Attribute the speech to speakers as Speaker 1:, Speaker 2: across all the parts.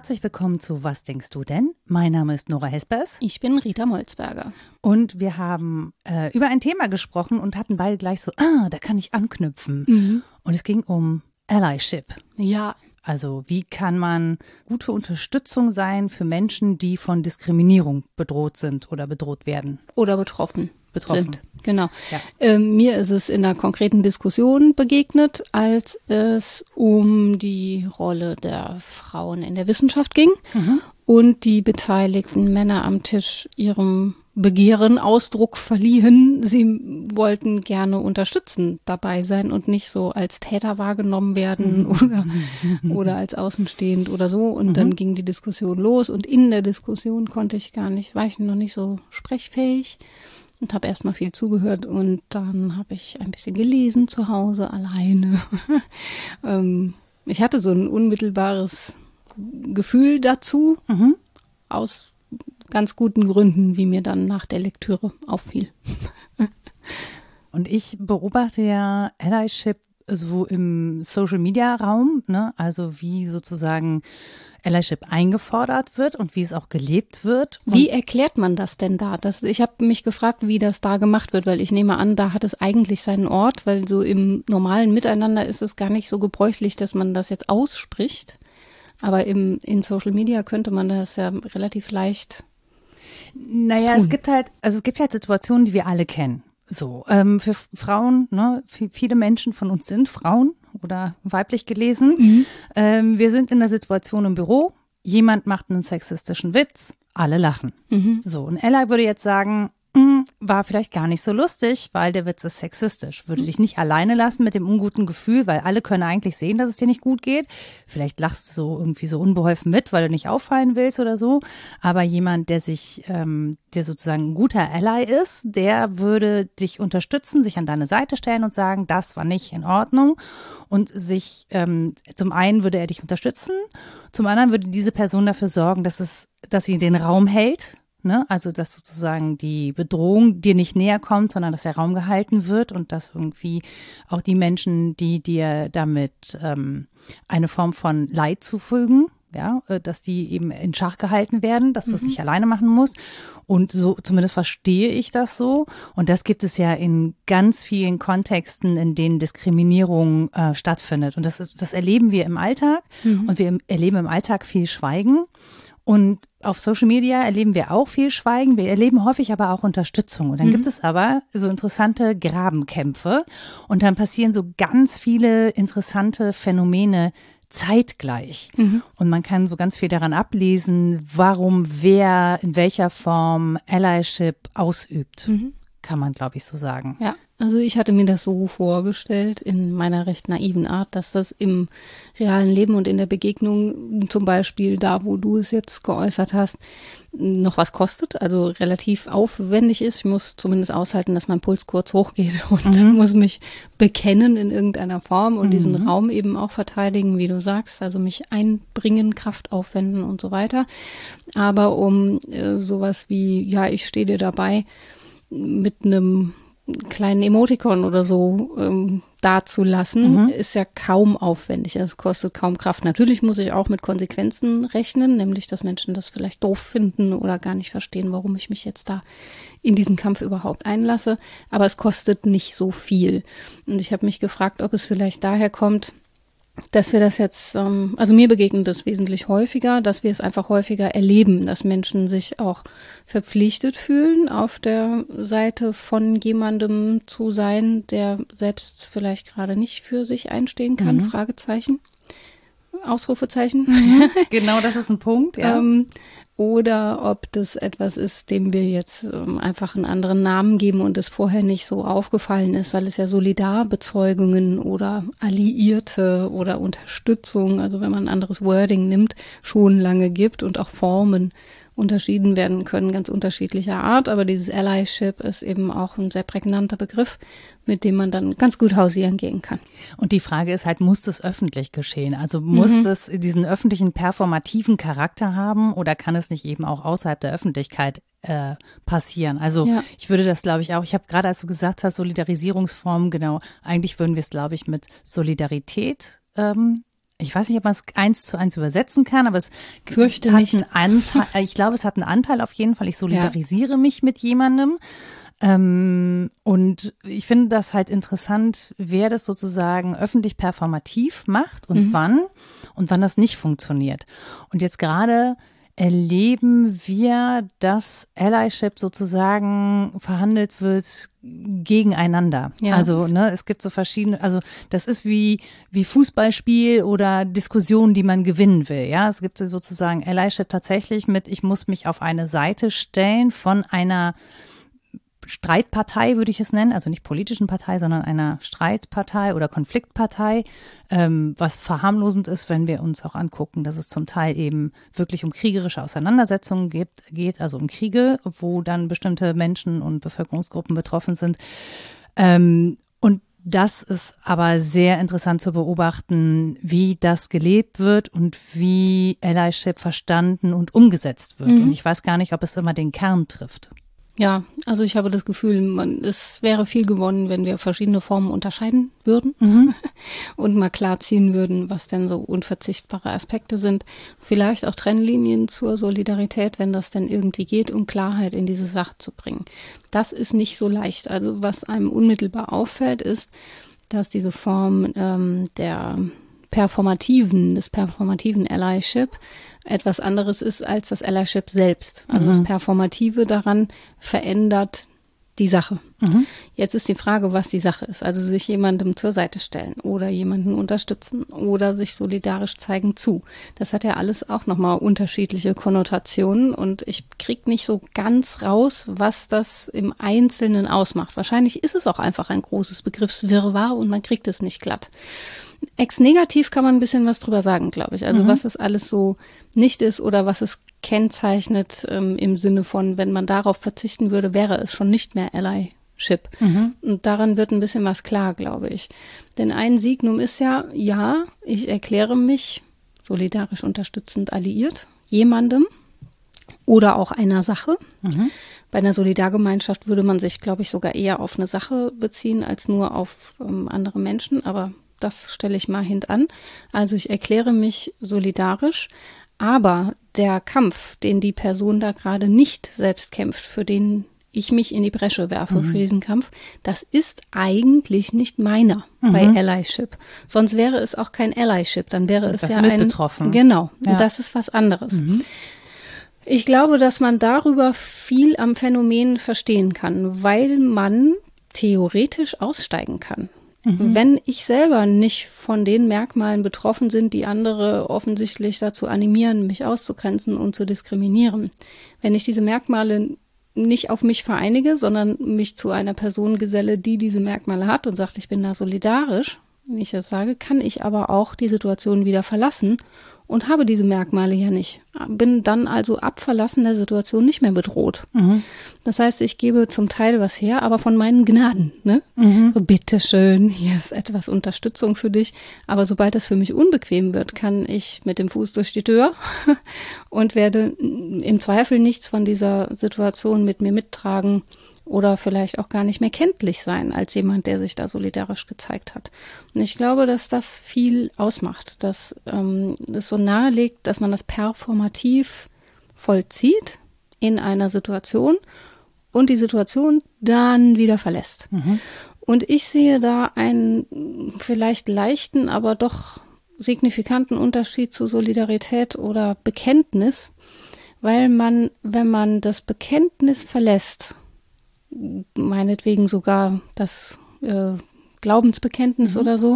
Speaker 1: Herzlich willkommen zu Was denkst du denn? Mein Name ist Nora Hespers.
Speaker 2: Ich bin Rita Molzberger.
Speaker 1: Und wir haben über ein Thema gesprochen und hatten beide gleich so, da kann ich anknüpfen. Und es ging um Allyship.
Speaker 2: Ja.
Speaker 1: Also wie kann man gute Unterstützung sein für Menschen, die von Diskriminierung bedroht sind oder bedroht werden?
Speaker 2: Oder betroffen sind. Genau.
Speaker 1: Ja.
Speaker 2: Mir ist es in einer konkreten Diskussion begegnet, als es um die Rolle der Frauen in der Wissenschaft ging und die beteiligten Männer am Tisch ihrem Begehren Ausdruck verliehen. Sie wollten gerne unterstützend dabei sein und nicht so als Täter wahrgenommen werden oder als außenstehend oder so. Und dann ging die Diskussion los und in der Diskussion war ich noch nicht so sprechfähig und habe erstmal viel zugehört und dann habe ich ein bisschen gelesen zu Hause alleine. Ich hatte so ein unmittelbares Gefühl dazu, aus ganz guten Gründen, wie mir dann nach der Lektüre auffiel.
Speaker 1: Und ich beobachte ja Allyship so im Social-Media-Raum, ne? Also wie sozusagen Allyship eingefordert wird und wie es auch gelebt wird.
Speaker 2: Wie erklärt man das denn da? Ich habe mich gefragt, wie das da gemacht wird, weil ich nehme an, da hat es eigentlich seinen Ort, weil so im normalen Miteinander ist es gar nicht so gebräuchlich, dass man das jetzt ausspricht. Aber in Social Media könnte man das ja relativ leicht
Speaker 1: Naja,
Speaker 2: tun.
Speaker 1: es gibt halt Situationen, die wir alle kennen. So, für Frauen, ne, viele Menschen von uns sind Frauen oder weiblich gelesen. Wir sind in der Situation im Büro, jemand macht einen sexistischen Witz, alle lachen. So, und Ella würde jetzt sagen, war vielleicht gar nicht so lustig, weil der Witz ist sexistisch. Würde dich nicht alleine lassen mit dem unguten Gefühl, weil alle können eigentlich sehen, dass es dir nicht gut geht. Vielleicht lachst du so irgendwie so unbeholfen mit, weil du nicht auffallen willst oder so. Aber jemand, der sozusagen ein guter Ally ist, der würde dich unterstützen, sich an deine Seite stellen und sagen, das war nicht in Ordnung. Und zum einen würde er dich unterstützen, zum anderen würde diese Person dafür sorgen, dass sie den Raum hält. Ne? Also, dass sozusagen die Bedrohung dir nicht näher kommt, sondern dass der Raum gehalten wird und dass irgendwie auch die Menschen, die dir damit eine Form von Leid zufügen, ja, dass die eben in Schach gehalten werden, dass du es nicht alleine machen musst. Und so, zumindest verstehe ich das so. Und das gibt es ja in ganz vielen Kontexten, in denen Diskriminierung stattfindet. Und das erleben wir im Alltag. Und wir erleben im Alltag viel Schweigen. Und auf Social Media erleben wir auch viel Schweigen, wir erleben häufig aber auch Unterstützung. Und dann gibt es aber so interessante Grabenkämpfe und dann passieren so ganz viele interessante Phänomene zeitgleich. Und man kann so ganz viel daran ablesen, warum wer in welcher Form Allyship ausübt, kann man, glaube ich, so sagen.
Speaker 2: Ja, also ich hatte mir das so vorgestellt in meiner recht naiven Art, dass das im realen Leben und in der Begegnung, zum Beispiel da, wo du es jetzt geäußert hast, noch was kostet, also relativ aufwendig ist. Ich muss zumindest aushalten, dass mein Puls kurz hochgeht und muss mich bekennen in irgendeiner Form und diesen Raum eben auch verteidigen, wie du sagst, also mich einbringen, Kraft aufwenden und so weiter. Aber um sowas wie, ja, ich stehe dir dabei, mit einem kleinen Emotikon oder so dazulassen, ist ja kaum aufwendig. Es kostet kaum Kraft. Natürlich muss ich auch mit Konsequenzen rechnen, nämlich, dass Menschen das vielleicht doof finden oder gar nicht verstehen, warum ich mich jetzt da in diesen Kampf überhaupt einlasse. Aber es kostet nicht so viel. Und ich habe mich gefragt, ob es vielleicht daher kommt, dass wir das jetzt, also mir begegnet das wesentlich häufiger, dass wir es einfach häufiger erleben, dass Menschen sich auch verpflichtet fühlen, auf der Seite von jemandem zu sein, der selbst vielleicht gerade nicht für sich einstehen kann, Fragezeichen, Ausrufezeichen.
Speaker 1: Genau, das ist ein Punkt, ja.
Speaker 2: Oder ob das etwas ist, dem wir jetzt einfach einen anderen Namen geben und es vorher nicht so aufgefallen ist, weil es ja Solidarbezeugungen oder Alliierte oder Unterstützung, also wenn man ein anderes Wording nimmt, schon lange gibt und auch Formen unterschieden werden können, ganz unterschiedlicher Art. Aber dieses Allyship ist eben auch ein sehr prägnanter Begriff, mit dem man dann ganz gut hausieren gehen kann.
Speaker 1: Und die Frage ist halt, muss das öffentlich geschehen? Also muss das diesen öffentlichen performativen Charakter haben oder kann es nicht eben auch außerhalb der Öffentlichkeit passieren? Also ich würde das, glaube ich, auch, ich habe gerade, als du gesagt hast, Solidarisierungsformen, genau, eigentlich würden wir es, glaube ich, mit Solidarität ich weiß nicht, ob man es 1:1 übersetzen kann, aber es
Speaker 2: Fürchte
Speaker 1: hat
Speaker 2: nicht.
Speaker 1: einen Anteil, ich glaube, es hat einen Anteil auf jeden Fall. Ich solidarisiere mich mit jemandem. Und ich finde das halt interessant, wer das sozusagen öffentlich performativ macht und wann das nicht funktioniert. Und jetzt gerade erleben wir, dass Allyship sozusagen verhandelt wird gegeneinander.
Speaker 2: Ja.
Speaker 1: Also, es gibt so verschiedene, also das ist wie Fußballspiel oder Diskussionen, die man gewinnen will. Ja, es gibt sozusagen Allyship tatsächlich mit, ich muss mich auf eine Seite stellen von einer Streitpartei, würde ich es nennen, also nicht politischen Partei, sondern einer Streitpartei oder Konfliktpartei, was verharmlosend ist, wenn wir uns auch angucken, dass es zum Teil eben wirklich um kriegerische Auseinandersetzungen geht, also um Kriege, wo dann bestimmte Menschen und Bevölkerungsgruppen betroffen sind. Und das ist aber sehr interessant zu beobachten, wie das gelebt wird und wie Allyship verstanden und umgesetzt wird. Und ich weiß gar nicht, ob es immer den Kern trifft.
Speaker 2: Ja, also ich habe das Gefühl, es wäre viel gewonnen, wenn wir verschiedene Formen unterscheiden würden und mal klarziehen würden, was denn so unverzichtbare Aspekte sind. Vielleicht auch Trennlinien zur Solidarität, wenn das denn irgendwie geht, um Klarheit in diese Sache zu bringen. Das ist nicht so leicht. Also was einem unmittelbar auffällt, ist, dass diese Form des performativen Allyship etwas anderes ist als das Allyship selbst. Also das Performative daran verändert die Sache. Jetzt ist die Frage, was die Sache ist. Also sich jemandem zur Seite stellen oder jemanden unterstützen oder sich solidarisch zeigen zu. Das hat ja alles auch nochmal unterschiedliche Konnotationen und ich kriege nicht so ganz raus, was das im Einzelnen ausmacht. Wahrscheinlich ist es auch einfach ein großes Begriffswirrwarr und man kriegt es nicht glatt. Ex-negativ kann man ein bisschen was drüber sagen, glaube ich. Also was es alles so nicht ist oder was es kennzeichnet im Sinne von, wenn man darauf verzichten würde, wäre es schon nicht mehr Allyship. Und daran wird ein bisschen was klar, glaube ich. Denn ein Signum ist ja, ich erkläre mich solidarisch unterstützend alliiert, jemandem oder auch einer Sache. Bei einer Solidargemeinschaft würde man sich, glaube ich, sogar eher auf eine Sache beziehen als nur auf andere Menschen, aber das stelle ich mal hintan. Also ich erkläre mich solidarisch, aber der Kampf, den die Person da gerade nicht selbst kämpft, für den ich mich in die Bresche werfe für diesen Kampf, das ist eigentlich nicht meiner bei Allyship. Sonst wäre es auch kein Allyship, dann wäre es
Speaker 1: das
Speaker 2: ja
Speaker 1: mit betroffen.
Speaker 2: Genau,
Speaker 1: Ja.
Speaker 2: und das ist was anderes. Ich glaube, dass man darüber viel am Phänomen verstehen kann, weil man theoretisch aussteigen kann. Wenn ich selber nicht von den Merkmalen betroffen bin, die andere offensichtlich dazu animieren, mich auszugrenzen und zu diskriminieren. Wenn ich diese Merkmale nicht auf mich vereinige, sondern mich zu einer Person geselle, die diese Merkmale hat und sagt, ich bin da solidarisch, wenn ich das sage, kann ich aber auch die Situation wieder verlassen und habe diese Merkmale ja nicht. Bin dann also ab Verlassen der Situation nicht mehr bedroht. Das heißt, ich gebe zum Teil was her, aber von meinen Gnaden. Ne? So, bitteschön, hier ist etwas Unterstützung für dich. Aber sobald es für mich unbequem wird, kann ich mit dem Fuß durch die Tür und werde im Zweifel nichts von dieser Situation mit mir mittragen oder vielleicht auch gar nicht mehr kenntlich sein als jemand, der sich da solidarisch gezeigt hat. Und ich glaube, dass das viel ausmacht, dass es so nahelegt, dass man das performativ vollzieht in einer Situation und die Situation dann wieder verlässt. Und ich sehe da einen vielleicht leichten, aber doch signifikanten Unterschied zu Solidarität oder Bekenntnis, weil man, wenn man das Bekenntnis verlässt, meinetwegen sogar das Glaubensbekenntnis oder so,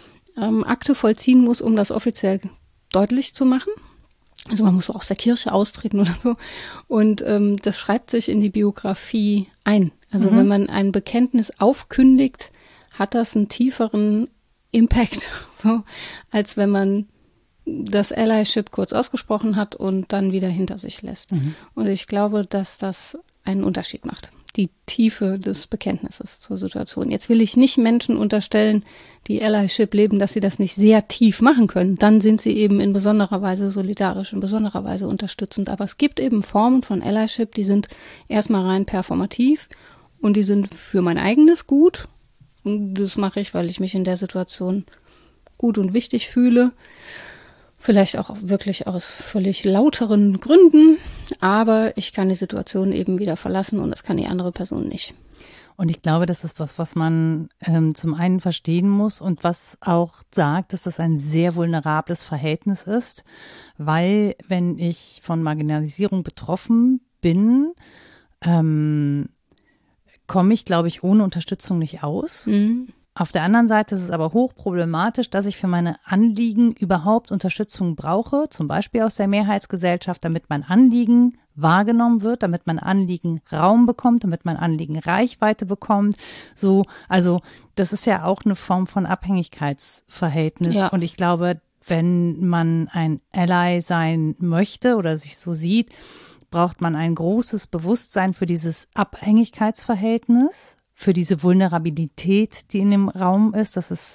Speaker 2: Akte vollziehen muss, um das offiziell deutlich zu machen. Also man muss so aus der Kirche austreten oder so. Und das schreibt sich in die Biografie ein. Also wenn man ein Bekenntnis aufkündigt, hat das einen tieferen Impact, so, als wenn man das Allyship kurz ausgesprochen hat und dann wieder hinter sich lässt. Und ich glaube, dass das einen Unterschied macht. Die Tiefe des Bekenntnisses zur Situation. Jetzt will ich nicht Menschen unterstellen, die Allyship leben, dass sie das nicht sehr tief machen können. Dann sind sie eben in besonderer Weise solidarisch, in besonderer Weise unterstützend. Aber es gibt eben Formen von Allyship, die sind erstmal rein performativ und die sind für mein eigenes Gut. Und das mache ich, weil ich mich in der Situation gut und wichtig fühle. Vielleicht auch wirklich aus völlig lauteren Gründen, aber ich kann die Situation eben wieder verlassen und das kann die andere Person nicht.
Speaker 1: Und ich glaube, das ist was man zum einen verstehen muss und was auch sagt, dass das ein sehr vulnerables Verhältnis ist, weil wenn ich von Marginalisierung betroffen bin, komme ich, glaube ich, ohne Unterstützung nicht aus. Mhm. Auf der anderen Seite ist es aber hochproblematisch, dass ich für meine Anliegen überhaupt Unterstützung brauche, zum Beispiel aus der Mehrheitsgesellschaft, damit mein Anliegen wahrgenommen wird, damit mein Anliegen Raum bekommt, damit mein Anliegen Reichweite bekommt. So, also das ist ja auch eine Form von Abhängigkeitsverhältnis. Ja. Und ich glaube, wenn man ein Ally sein möchte oder sich so sieht, braucht man ein großes Bewusstsein für dieses Abhängigkeitsverhältnis, für diese Vulnerabilität, die in dem Raum ist. Das ist,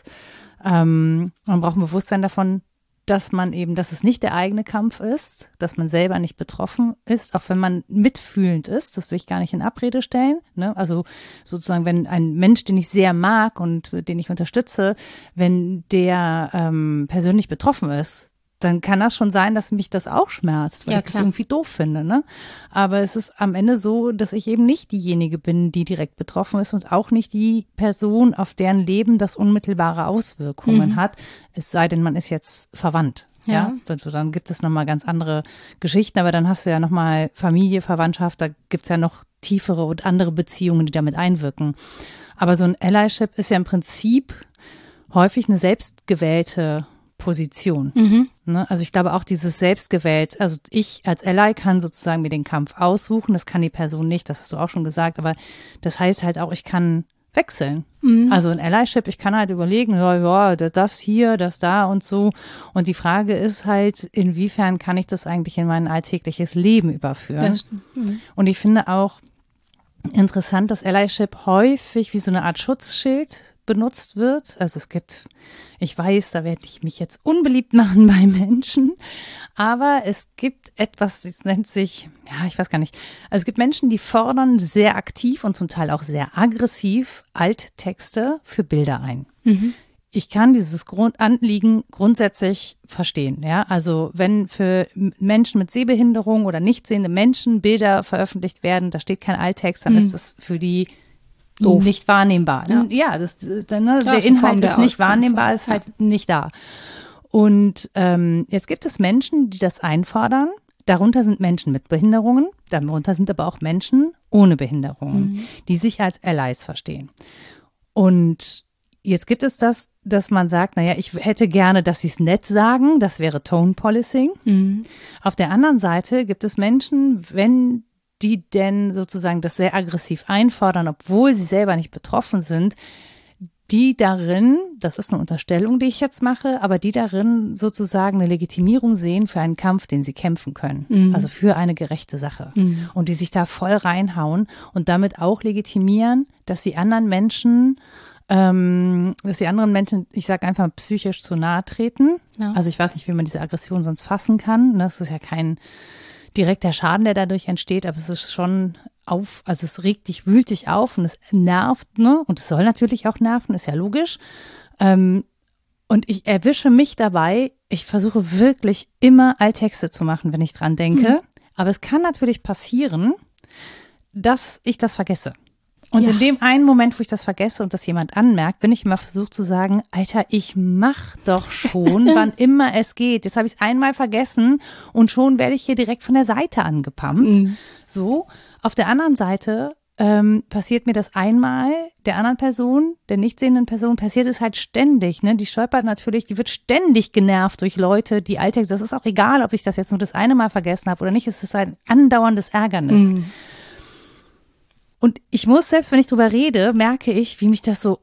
Speaker 1: man braucht ein Bewusstsein davon, dass es nicht der eigene Kampf ist, dass man selber nicht betroffen ist, auch wenn man mitfühlend ist. Das will ich gar nicht in Abrede stellen. Ne? Also sozusagen, wenn ein Mensch, den ich sehr mag und den ich unterstütze, wenn der persönlich betroffen ist, dann kann das schon sein, dass mich das auch schmerzt, weil ich das irgendwie doof finde. Ne? Aber es ist am Ende so, dass ich eben nicht diejenige bin, die direkt betroffen ist und auch nicht die Person, auf deren Leben das unmittelbare Auswirkungen hat, es sei denn, man ist jetzt verwandt. Ja. Also dann gibt es nochmal ganz andere Geschichten, aber dann hast du ja nochmal Familie, Verwandtschaft, da gibt's ja noch tiefere und andere Beziehungen, die damit einwirken. Aber so ein Allyship ist ja im Prinzip häufig eine selbstgewählte Position. Mhm. Ne? Also ich glaube auch dieses selbstgewählt, also ich als Ally kann sozusagen mir den Kampf aussuchen, das kann die Person nicht, das hast du auch schon gesagt, aber das heißt halt auch, ich kann wechseln. Mhm. Also ein Allyship, ich kann halt überlegen, ja, das hier, das da und so. Und die Frage ist halt, inwiefern kann ich das eigentlich in mein alltägliches Leben überführen? Und ich finde auch interessant, dass Allyship häufig wie so eine Art Schutzschild benutzt wird. Also es gibt, ich weiß, da werde ich mich jetzt unbeliebt machen bei Menschen, aber es gibt etwas, das nennt sich, ja, ich weiß gar nicht, also es gibt Menschen, die fordern sehr aktiv und zum Teil auch sehr aggressiv Alttexte für Bilder ein. Mhm. Ich kann dieses Anliegen grundsätzlich verstehen, ja. Also wenn für Menschen mit Sehbehinderung oder nicht sehende Menschen Bilder veröffentlicht werden, da steht kein Alttext, dann ist das für die doof. Nicht wahrnehmbar. Ja, der Inhalt ist nicht wahrnehmbar, ist halt nicht da. Und jetzt gibt es Menschen, die das einfordern. Darunter sind Menschen mit Behinderungen, darunter sind aber auch Menschen ohne Behinderungen, die sich als Allies verstehen. Und jetzt gibt es das, dass man sagt, naja, ich hätte gerne, dass sie es nett sagen, das wäre Tone Policing. Mhm. Auf der anderen Seite gibt es Menschen, wenn die denn sozusagen das sehr aggressiv einfordern, obwohl sie selber nicht betroffen sind, die darin, das ist eine Unterstellung, die ich jetzt mache, aber die darin sozusagen eine Legitimierung sehen für einen Kampf, den sie kämpfen können. Also für eine gerechte Sache. Und die sich da voll reinhauen und damit auch legitimieren, dass die anderen Menschen, ich sage einfach, psychisch zu nahe treten. Ja. Also ich weiß nicht, wie man diese Aggression sonst fassen kann. Das ist ja kein direkter Schaden, der dadurch entsteht, aber es ist schon also es regt dich, wühlt dich auf und es nervt, ne? Und es soll natürlich auch nerven, ist ja logisch. Und ich erwische mich dabei, ich versuche wirklich immer Alttexte zu machen, wenn ich dran denke. Aber es kann natürlich passieren, dass ich das vergesse. Und in dem einen Moment, wo ich das vergesse und das jemand anmerkt, bin ich immer versucht zu sagen, Alter, ich mach doch schon, wann immer es geht. Jetzt habe ich es einmal vergessen und schon werde ich hier direkt von der Seite angepumpt. So, auf der anderen Seite passiert mir das einmal, der anderen Person, der nicht sehenden Person, passiert es halt ständig. Ne? Die stolpert natürlich, die wird ständig genervt durch Leute, die Alltags, das ist auch egal, ob ich das jetzt nur das eine Mal vergessen habe oder nicht, es ist ein andauerndes Ärgernis. Und ich muss, selbst wenn ich drüber rede, merke ich, wie mich das so.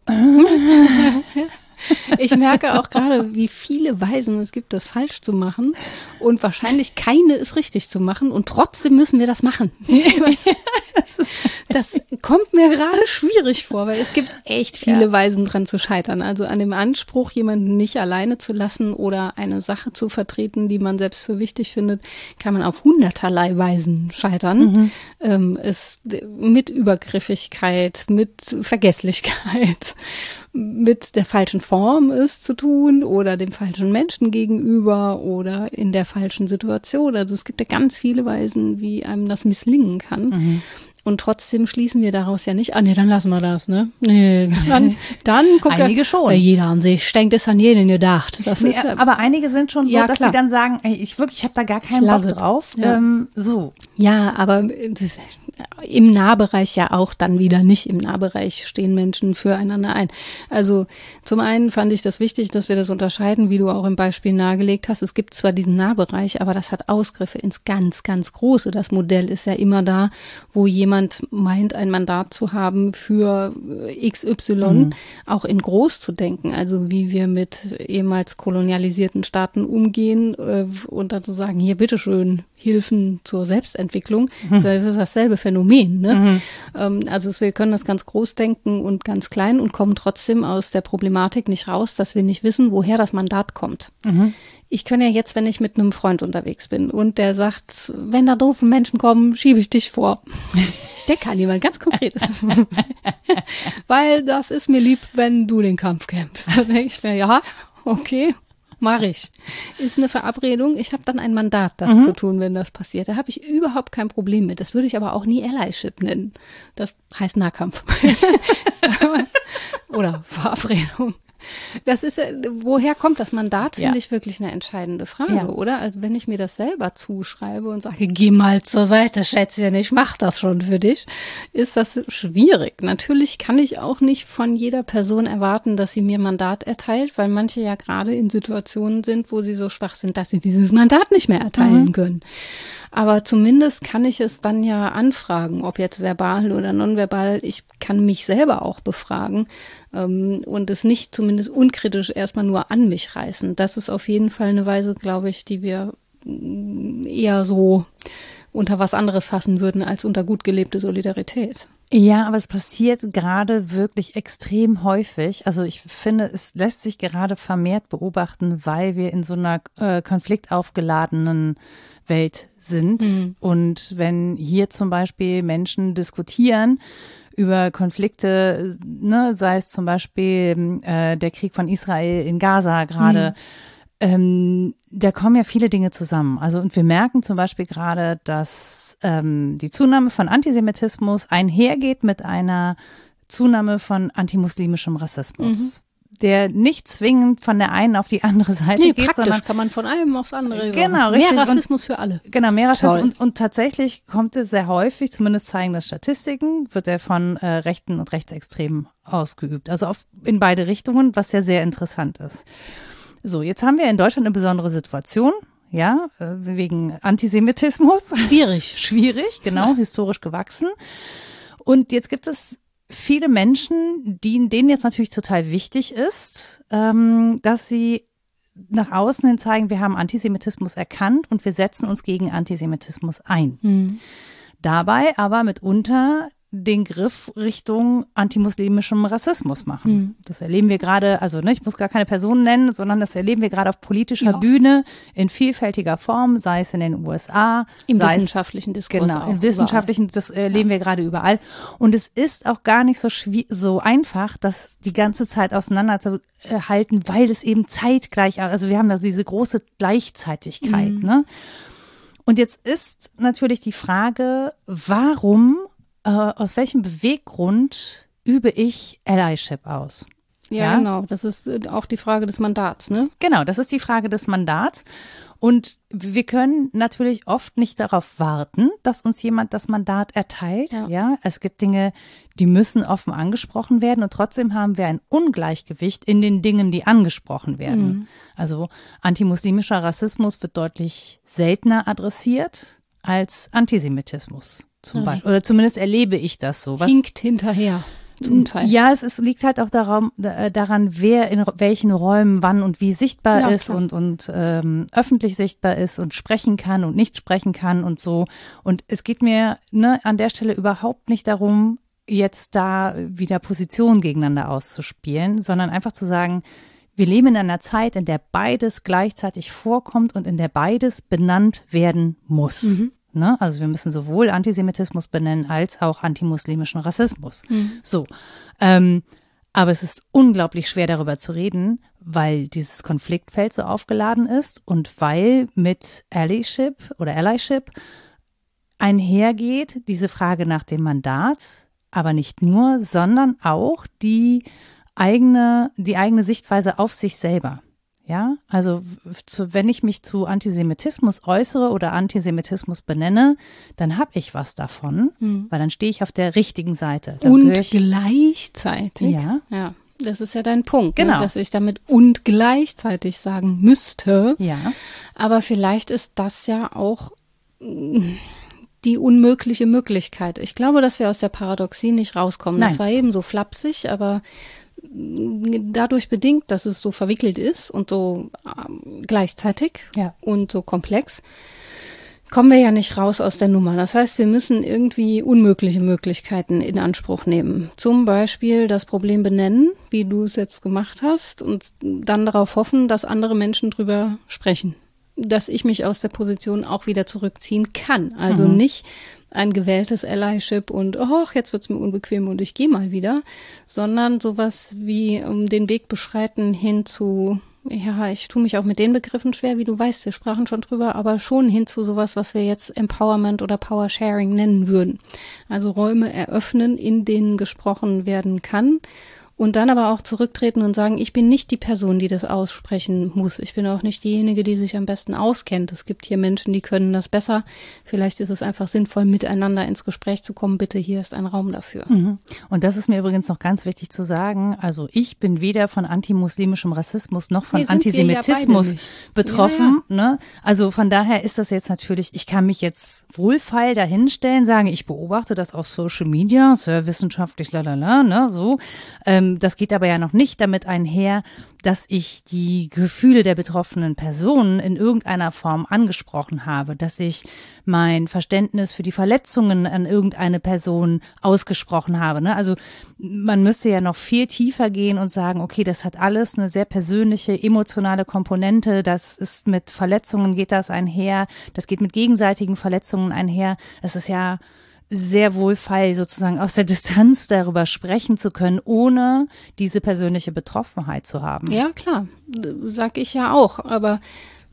Speaker 2: Ich merke auch gerade, wie viele Weisen es gibt, das falsch zu machen. Und wahrscheinlich keine ist richtig zu machen. Und trotzdem müssen wir das machen. Das kommt mir gerade schwierig vor, weil es gibt echt viele Weisen dran zu scheitern. Also an dem Anspruch, jemanden nicht alleine zu lassen oder eine Sache zu vertreten, die man selbst für wichtig findet, kann man auf hunderterlei Weisen scheitern. Mit Übergriffigkeit, mit Vergesslichkeit, mit der falschen Form ist zu tun oder dem falschen Menschen gegenüber oder in der falschen Situation. Also es gibt ja ganz viele Weisen, wie einem das misslingen kann. Und trotzdem schließen wir daraus ja nicht, dann lassen wir das, ne? Nee, dann guck
Speaker 1: einige schon.
Speaker 2: Ja, jeder an sich denkt, es an jeden gedacht. Das ist
Speaker 1: aber einige sind schon so, dass sie dann sagen, ich habe da gar keinen Bock drauf.
Speaker 2: Ja.
Speaker 1: So.
Speaker 2: Ja, aber im Nahbereich ja auch dann wieder nicht. Im Nahbereich stehen Menschen füreinander ein. Also zum einen fand ich das wichtig, dass wir das unterscheiden, wie du auch im Beispiel nahegelegt hast. Es gibt zwar diesen Nahbereich, aber das hat Ausgriffe ins ganz, ganz Große. Das Modell ist ja immer da, wo jemand meint, ein Mandat zu haben für XY, auch in groß zu denken. Also wie wir mit ehemals kolonialisierten Staaten umgehen und dann zu sagen, hier bitteschön, Hilfen zur Selbstentwicklung. Das ist dasselbe Phänomen. Ne? Also wir können das ganz groß denken und ganz klein und kommen trotzdem aus der Problematik nicht raus, dass wir nicht wissen, woher das Mandat kommt. Ich kann ja jetzt, wenn ich mit einem Freund unterwegs bin und der sagt, wenn da doofe Menschen kommen, schiebe ich dich vor. Ich denke an jemand ganz Konkretes. Weil das ist mir lieb, wenn du den Kampf kämpfst. Dann denke ich mir, ja, okay. Mach ich. Ist eine Verabredung. Ich habe dann ein Mandat, das zu tun, wenn das passiert. Da habe ich überhaupt kein Problem mit. Das würde ich aber auch nie Allyship nennen. Das heißt Nahkampf. Oder Verabredung. Das ist, woher kommt das Mandat, finde ich wirklich eine entscheidende Frage, oder? Also wenn ich mir das selber zuschreibe und sage, geh mal zur Seite, Schätzchen, ich mach das schon für dich, ist das schwierig. Natürlich kann ich auch nicht von jeder Person erwarten, dass sie mir Mandat erteilt, weil manche ja gerade in Situationen sind, wo sie so schwach sind, dass sie dieses Mandat nicht mehr erteilen können. Aber zumindest kann ich es dann ja anfragen, ob jetzt verbal oder nonverbal. Ich kann mich selber auch befragen und es nicht zumindest unkritisch erstmal nur an mich reißen. Das ist auf jeden Fall eine Weise, glaube ich, die wir eher so unter was anderes fassen würden als unter gut gelebte Solidarität.
Speaker 1: Ja, aber es passiert gerade wirklich extrem häufig. Also ich finde, es lässt sich gerade vermehrt beobachten, weil wir in so einer konfliktaufgeladenen Welt sind. Und wenn hier zum Beispiel Menschen diskutieren über Konflikte, ne, sei es zum Beispiel der Krieg von Israel in Gaza gerade, da kommen ja viele Dinge zusammen. Also und wir merken zum Beispiel gerade, dass die Zunahme von Antisemitismus einhergeht mit einer Zunahme von antimuslimischem Rassismus. Der nicht zwingend von der einen auf die andere Seite geht, sondern
Speaker 2: kann man von einem aufs andere.
Speaker 1: Genau, richtig.
Speaker 2: Mehr Rassismus für alle.
Speaker 1: Genau, mehr Rassismus. Und tatsächlich kommt es sehr häufig, zumindest zeigen das Statistiken, wird er von Rechten und Rechtsextremen ausgeübt. Also in beide Richtungen, was ja sehr interessant ist. So, jetzt haben wir in Deutschland eine besondere Situation, ja, wegen Antisemitismus. Schwierig, genau, historisch gewachsen. Und jetzt gibt es viele Menschen, denen jetzt natürlich total wichtig ist, dass sie nach außen hin zeigen, wir haben Antisemitismus erkannt und wir setzen uns gegen Antisemitismus ein. Dabei aber mitunter den Griff Richtung antimuslimischem Rassismus machen. Das erleben wir gerade, also ich muss gar keine Personen nennen, sondern das erleben wir gerade auf politischer Bühne in vielfältiger Form, sei es in den USA.
Speaker 2: Im wissenschaftlichen Diskurs.
Speaker 1: Genau, im wissenschaftlichen, das erleben wir gerade überall. Und es ist auch gar nicht so einfach, das die ganze Zeit auseinanderzuhalten, weil es eben zeitgleich, also wir haben da diese große Gleichzeitigkeit. Ne? Und jetzt ist natürlich die Frage, warum aus welchem Beweggrund übe ich Allyship aus?
Speaker 2: Ja, genau. Das ist auch die Frage des Mandats, ne?
Speaker 1: Genau, das ist die Frage des Mandats. Und wir können natürlich oft nicht darauf warten, dass uns jemand das Mandat erteilt. Ja, es gibt Dinge, die müssen offen angesprochen werden. Und trotzdem haben wir ein Ungleichgewicht in den Dingen, die angesprochen werden. Also antimuslimischer Rassismus wird deutlich seltener adressiert als Antisemitismus. Zum Beispiel. Oder zumindest erlebe ich das so.
Speaker 2: Hinkt hinterher. zum Teil.
Speaker 1: Ja, es liegt halt auch daran, wer in welchen Räumen wann und wie sichtbar ist und öffentlich sichtbar ist und sprechen kann und nicht sprechen kann und so. Und es geht mir an der Stelle überhaupt nicht darum, jetzt da wieder Positionen gegeneinander auszuspielen, sondern einfach zu sagen, wir leben in einer Zeit, in der beides gleichzeitig vorkommt und in der beides benannt werden muss. Mhm. Also wir müssen sowohl Antisemitismus benennen als auch antimuslimischen Rassismus. Mhm. So, aber es ist unglaublich schwer darüber zu reden, weil dieses Konfliktfeld so aufgeladen ist und weil mit Allyship einhergeht diese Frage nach dem Mandat, aber nicht nur, sondern auch die eigene Sichtweise auf sich selber. Ja, also wenn ich mich zu Antisemitismus äußere oder Antisemitismus benenne, dann habe ich was davon, weil dann stehe ich auf der richtigen Seite.
Speaker 2: Und gleichzeitig, ja, das ist ja dein Punkt,
Speaker 1: genau.
Speaker 2: Dass ich damit und gleichzeitig sagen müsste.
Speaker 1: Ja.
Speaker 2: Aber vielleicht ist das ja auch die unmögliche Möglichkeit. Ich glaube, dass wir aus der Paradoxie nicht rauskommen.
Speaker 1: Nein.
Speaker 2: Das war eben so flapsig, aber dadurch bedingt, dass es so verwickelt ist und so gleichzeitig und so komplex, kommen wir ja nicht raus aus der Nummer. Das heißt, wir müssen irgendwie unmögliche Möglichkeiten in Anspruch nehmen. Zum Beispiel das Problem benennen, wie du es jetzt gemacht hast, und dann darauf hoffen, dass andere Menschen drüber sprechen. Dass ich mich aus der Position auch wieder zurückziehen kann. Also nicht ein gewähltes Allyship und jetzt wird's mir unbequem und ich gehe mal wieder, sondern sowas wie den Weg beschreiten hin zu, ich tue mich auch mit den Begriffen schwer, wie du weißt, wir sprachen schon drüber, aber schon hin zu sowas, was wir jetzt Empowerment oder Power Sharing nennen würden. Also Räume eröffnen, in denen gesprochen werden kann. Und dann aber auch zurücktreten und sagen, ich bin nicht die Person, die das aussprechen muss. Ich bin auch nicht diejenige, die sich am besten auskennt. Es gibt hier Menschen, die können das besser. Vielleicht ist es einfach sinnvoll, miteinander ins Gespräch zu kommen. Bitte, hier ist ein Raum dafür.
Speaker 1: Mhm. Und das ist mir übrigens noch ganz wichtig zu sagen. Also ich bin weder von antimuslimischem Rassismus noch von Antisemitismus betroffen. Ja. Ne? Also von daher ist das jetzt natürlich, ich kann mich jetzt wohlfeil dahinstellen, sagen, ich beobachte das auf Social Media, sehr wissenschaftlich, ne, so. Das geht aber ja noch nicht damit einher, dass ich die Gefühle der betroffenen Personen in irgendeiner Form angesprochen habe, dass ich mein Verständnis für die Verletzungen an irgendeine Person ausgesprochen habe. Ne? Also man müsste ja noch viel tiefer gehen und sagen, okay, das hat alles eine sehr persönliche, emotionale Komponente, das ist mit Verletzungen geht das einher, das geht mit gegenseitigen Verletzungen einher. Es ist ja sehr wohlfeil sozusagen aus der Distanz darüber sprechen zu können, ohne diese persönliche Betroffenheit zu haben.
Speaker 2: Ja, klar, sag ich ja auch, aber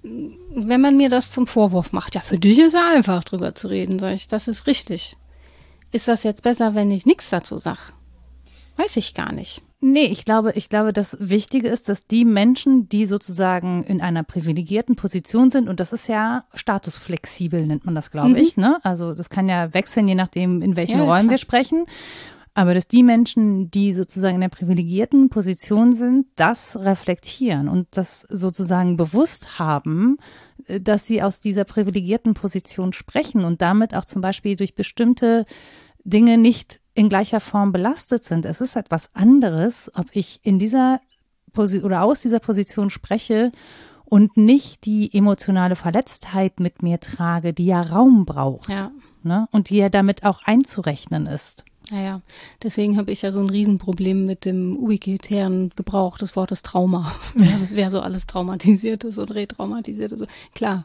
Speaker 2: wenn man mir das zum Vorwurf macht, ja, für dich ist ja einfach drüber zu reden, sage ich, das ist richtig. Ist das jetzt besser, wenn ich nichts dazu sage? Weiß ich gar nicht.
Speaker 1: Nee, ich glaube, das Wichtige ist, dass die Menschen, die sozusagen in einer privilegierten Position sind, und das ist ja statusflexibel, nennt man das, glaube ich, ne? Also das kann ja wechseln, je nachdem, in welchen Räumen wir sprechen. Aber dass die Menschen, die sozusagen in der privilegierten Position sind, das reflektieren und das sozusagen bewusst haben, dass sie aus dieser privilegierten Position sprechen und damit auch zum Beispiel durch bestimmte Dinge nicht in gleicher Form belastet sind. Es ist etwas anderes, ob ich in dieser oder aus dieser Position spreche und nicht die emotionale Verletztheit mit mir trage, die ja Raum braucht, ne? Und die ja damit auch einzurechnen ist.
Speaker 2: Naja, deswegen habe ich ja so ein Riesenproblem mit dem ubiquitären Gebrauch des Wortes Trauma. Wer so alles traumatisiert ist und retraumatisiert ist. Klar,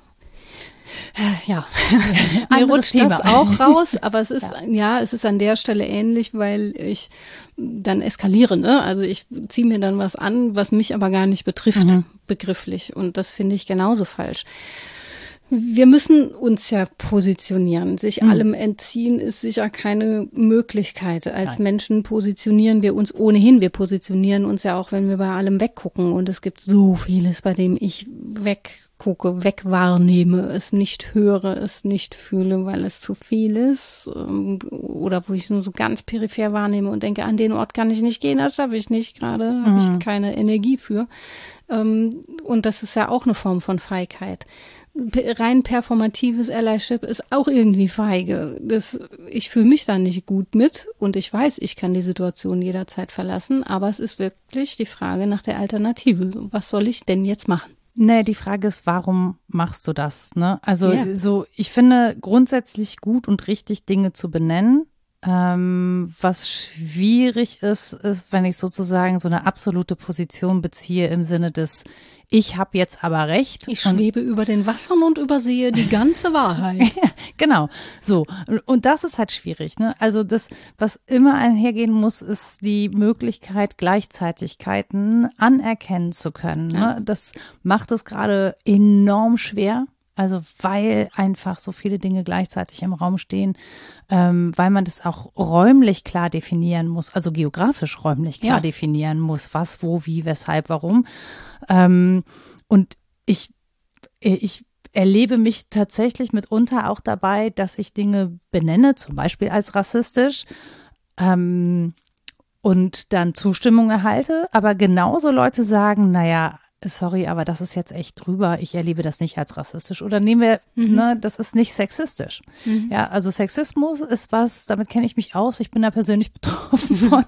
Speaker 2: ja, mir rutscht das auch raus, aber es ist, es ist an der Stelle ähnlich, weil ich dann eskaliere, ne? Also ich ziehe mir dann was an, was mich aber gar nicht betrifft, begrifflich, und das finde ich genauso falsch. Wir müssen uns ja positionieren. Sich allem entziehen ist sicher keine Möglichkeit. Als Menschen positionieren wir uns ohnehin. Wir positionieren uns ja auch, wenn wir bei allem weggucken. Und es gibt so vieles, bei dem ich weggucke, wegwahrnehme, es nicht höre, es nicht fühle, weil es zu viel ist. Oder wo ich es nur so ganz peripher wahrnehme und denke, an den Ort kann ich nicht gehen, das schaffe ich nicht gerade, habe ich keine Energie für. Und das ist ja auch eine Form von Feigheit. rein performatives Allyship ist auch irgendwie feige. Ich fühle mich da nicht gut mit und ich weiß, ich kann die Situation jederzeit verlassen, aber es ist wirklich die Frage nach der Alternative. So, was soll ich denn jetzt machen?
Speaker 1: Nee, die Frage ist, warum machst du das? Ne? Also ich finde grundsätzlich gut und richtig, Dinge zu benennen. Was schwierig ist, wenn ich sozusagen so eine absolute Position beziehe im Sinne des ich habe jetzt aber recht.
Speaker 2: Ich schwebe über den Wassern und übersehe die ganze Wahrheit.
Speaker 1: Genau, so. Und das ist halt schwierig, ne? Also das, was immer einhergehen muss, ist die Möglichkeit, Gleichzeitigkeiten anerkennen zu können.
Speaker 2: Ja.
Speaker 1: Ne? Das macht es gerade enorm schwer. Also weil einfach so viele Dinge gleichzeitig im Raum stehen, weil man das auch räumlich klar definieren muss, also geografisch räumlich klar definieren muss, was, wo, wie, weshalb, warum. Und ich erlebe mich tatsächlich mitunter auch dabei, dass ich Dinge benenne, zum Beispiel als rassistisch, und dann Zustimmung erhalte, aber genauso Leute sagen, naja, sorry, aber das ist jetzt echt drüber. Ich erlebe das nicht als rassistisch. Oder nehmen wir, ne, das ist nicht sexistisch. Ja, also Sexismus ist was, damit kenne ich mich aus. Ich bin da persönlich betroffen von.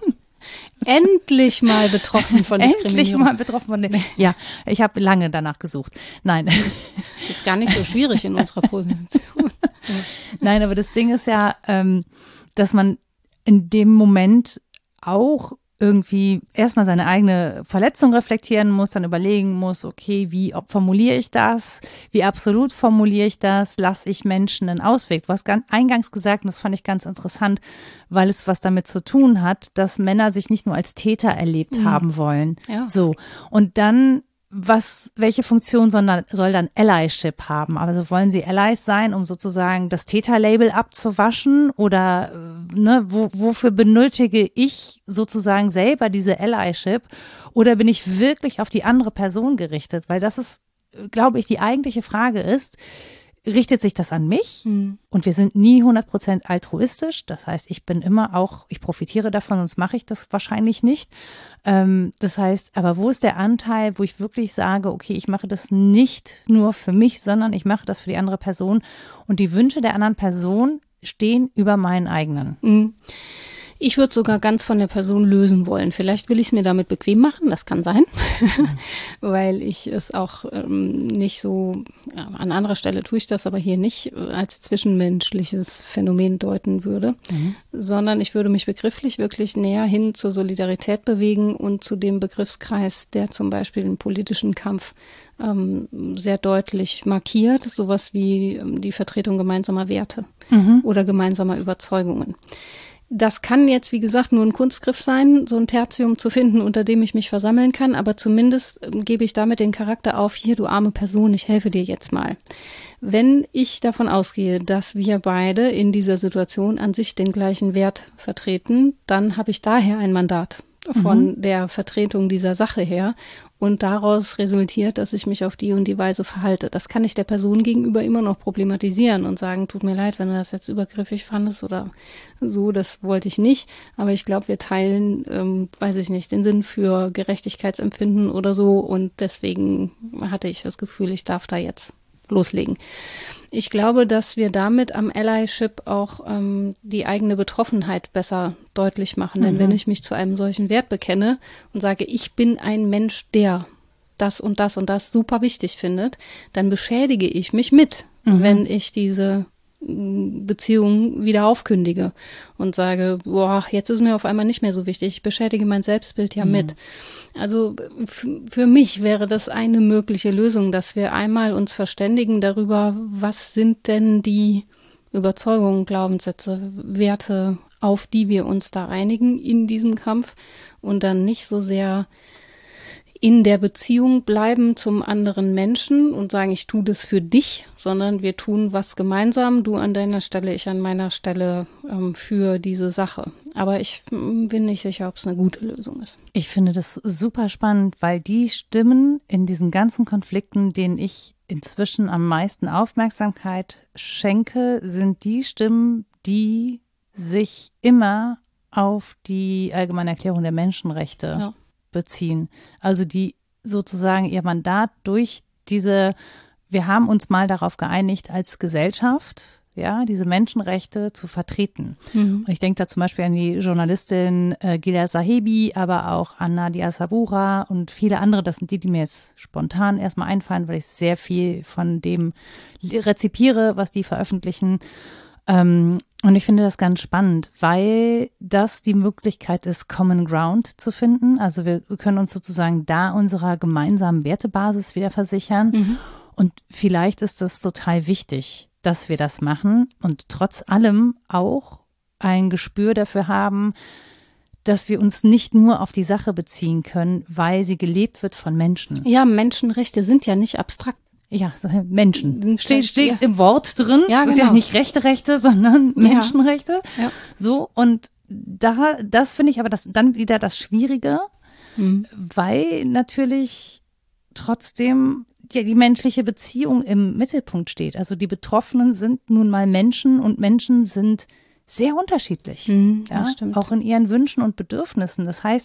Speaker 2: Endlich mal betroffen von Diskriminierung.
Speaker 1: Endlich mal betroffen von dem. Ja, ich habe lange danach gesucht. Nein.
Speaker 2: Ist gar nicht so schwierig in unserer Position.
Speaker 1: Nein, aber das Ding ist ja, dass man in dem Moment auch irgendwie erstmal seine eigene Verletzung reflektieren muss, dann überlegen muss, okay, wie formuliere ich das? Wie absolut formuliere ich das? Lasse ich Menschen einen Ausweg? Du hast eingangs gesagt, und das fand ich ganz interessant, weil es was damit zu tun hat, dass Männer sich nicht nur als Täter erlebt haben wollen.
Speaker 2: Ja.
Speaker 1: So. Und dann welche Funktion soll dann Allyship haben? Also wollen sie Allies sein, um sozusagen das Täterlabel abzuwaschen oder ne, wofür benötige ich sozusagen selber diese Allyship oder bin ich wirklich auf die andere Person gerichtet? Weil das ist, glaube ich, die eigentliche Frage ist, richtet sich das an mich? Und wir sind nie 100% altruistisch. Das heißt, ich bin immer auch, ich profitiere davon, sonst mache ich das wahrscheinlich nicht. Das heißt, aber wo ist der Anteil, wo ich wirklich sage, okay, ich mache das nicht nur für mich, sondern ich mache das für die andere Person und die Wünsche der anderen Person stehen über meinen eigenen.
Speaker 2: Ich würde sogar ganz von der Person lösen wollen. Vielleicht will ich es mir damit bequem machen, das kann sein, weil ich es auch nicht so, an anderer Stelle tue ich das aber hier nicht, als zwischenmenschliches Phänomen deuten würde, sondern ich würde mich begrifflich wirklich näher hin zur Solidarität bewegen und zu dem Begriffskreis, der zum Beispiel im politischen Kampf sehr deutlich markiert, sowas wie die Vertretung gemeinsamer Werte oder gemeinsamer Überzeugungen. Das kann jetzt, wie gesagt, nur ein Kunstgriff sein, so ein Tertium zu finden, unter dem ich mich versammeln kann, aber zumindest gebe ich damit den Charakter auf, hier, du arme Person, ich helfe dir jetzt mal. Wenn ich davon ausgehe, dass wir beide in dieser Situation an sich den gleichen Wert vertreten, dann habe ich daher ein Mandat von der Vertretung dieser Sache her und daraus resultiert, dass ich mich auf die und die Weise verhalte. Das kann ich der Person gegenüber immer noch problematisieren und sagen, tut mir leid, wenn du das jetzt übergriffig fandest oder so, das wollte ich nicht. Aber ich glaube, wir teilen, weiß ich nicht, den Sinn für Gerechtigkeitsempfinden oder so und deswegen hatte ich das Gefühl, ich darf da jetzt loslegen. Ich glaube, dass wir damit am Allyship auch die eigene Betroffenheit besser deutlich machen. Denn wenn ich mich zu einem solchen Wert bekenne und sage, ich bin ein Mensch, der das und das und das super wichtig findet, dann beschädige ich mich mit, wenn ich diese Beziehung wieder aufkündige und sage, boah, jetzt ist mir auf einmal nicht mehr so wichtig, ich beschädige mein Selbstbild ja mit. Also für mich wäre das eine mögliche Lösung, dass wir einmal uns verständigen darüber, was sind denn die Überzeugungen, Glaubenssätze, Werte, auf die wir uns da einigen in diesem Kampf und dann nicht so sehr in der Beziehung bleiben zum anderen Menschen und sagen, ich tue das für dich, sondern wir tun was gemeinsam, du an deiner Stelle, ich an meiner Stelle für diese Sache. Aber ich bin nicht sicher, ob es eine gute Lösung ist.
Speaker 1: Ich finde das super spannend, weil die Stimmen in diesen ganzen Konflikten, denen ich inzwischen am meisten Aufmerksamkeit schenke, sind die Stimmen, die sich immer auf die Allgemeine Erklärung der Menschenrechte beziehen. Also die sozusagen ihr Mandat durch diese wir haben uns mal darauf geeinigt, als Gesellschaft, ja, diese Menschenrechte zu vertreten. Und ich denke da zum Beispiel an die Journalistin Gila Sahibi, aber auch an Nadia Sabura und viele andere. Das sind die mir jetzt spontan erstmal einfallen, weil ich sehr viel von dem rezipiere, was die veröffentlichen. Und ich finde das ganz spannend, weil das die Möglichkeit ist, Common Ground zu finden. Also wir können uns sozusagen da unserer gemeinsamen Wertebasis wieder versichern. Und vielleicht ist das total wichtig, dass wir das machen und trotz allem auch ein Gespür dafür haben, dass wir uns nicht nur auf die Sache beziehen können, weil sie gelebt wird von Menschen.
Speaker 2: Ja, Menschenrechte sind ja nicht abstrakt.
Speaker 1: Ja, Menschen. Steht
Speaker 2: ja.
Speaker 1: im Wort drin.
Speaker 2: Ja,
Speaker 1: Das
Speaker 2: genau.
Speaker 1: sind ja nicht Rechte, sondern Menschenrechte.
Speaker 2: Ja.
Speaker 1: So, und das finde ich aber dann wieder das Schwierige, weil natürlich trotzdem die menschliche Beziehung im Mittelpunkt steht. Also die Betroffenen sind nun mal Menschen und Menschen sind sehr unterschiedlich.
Speaker 2: Das stimmt.
Speaker 1: Auch in ihren Wünschen und Bedürfnissen. Das heißt,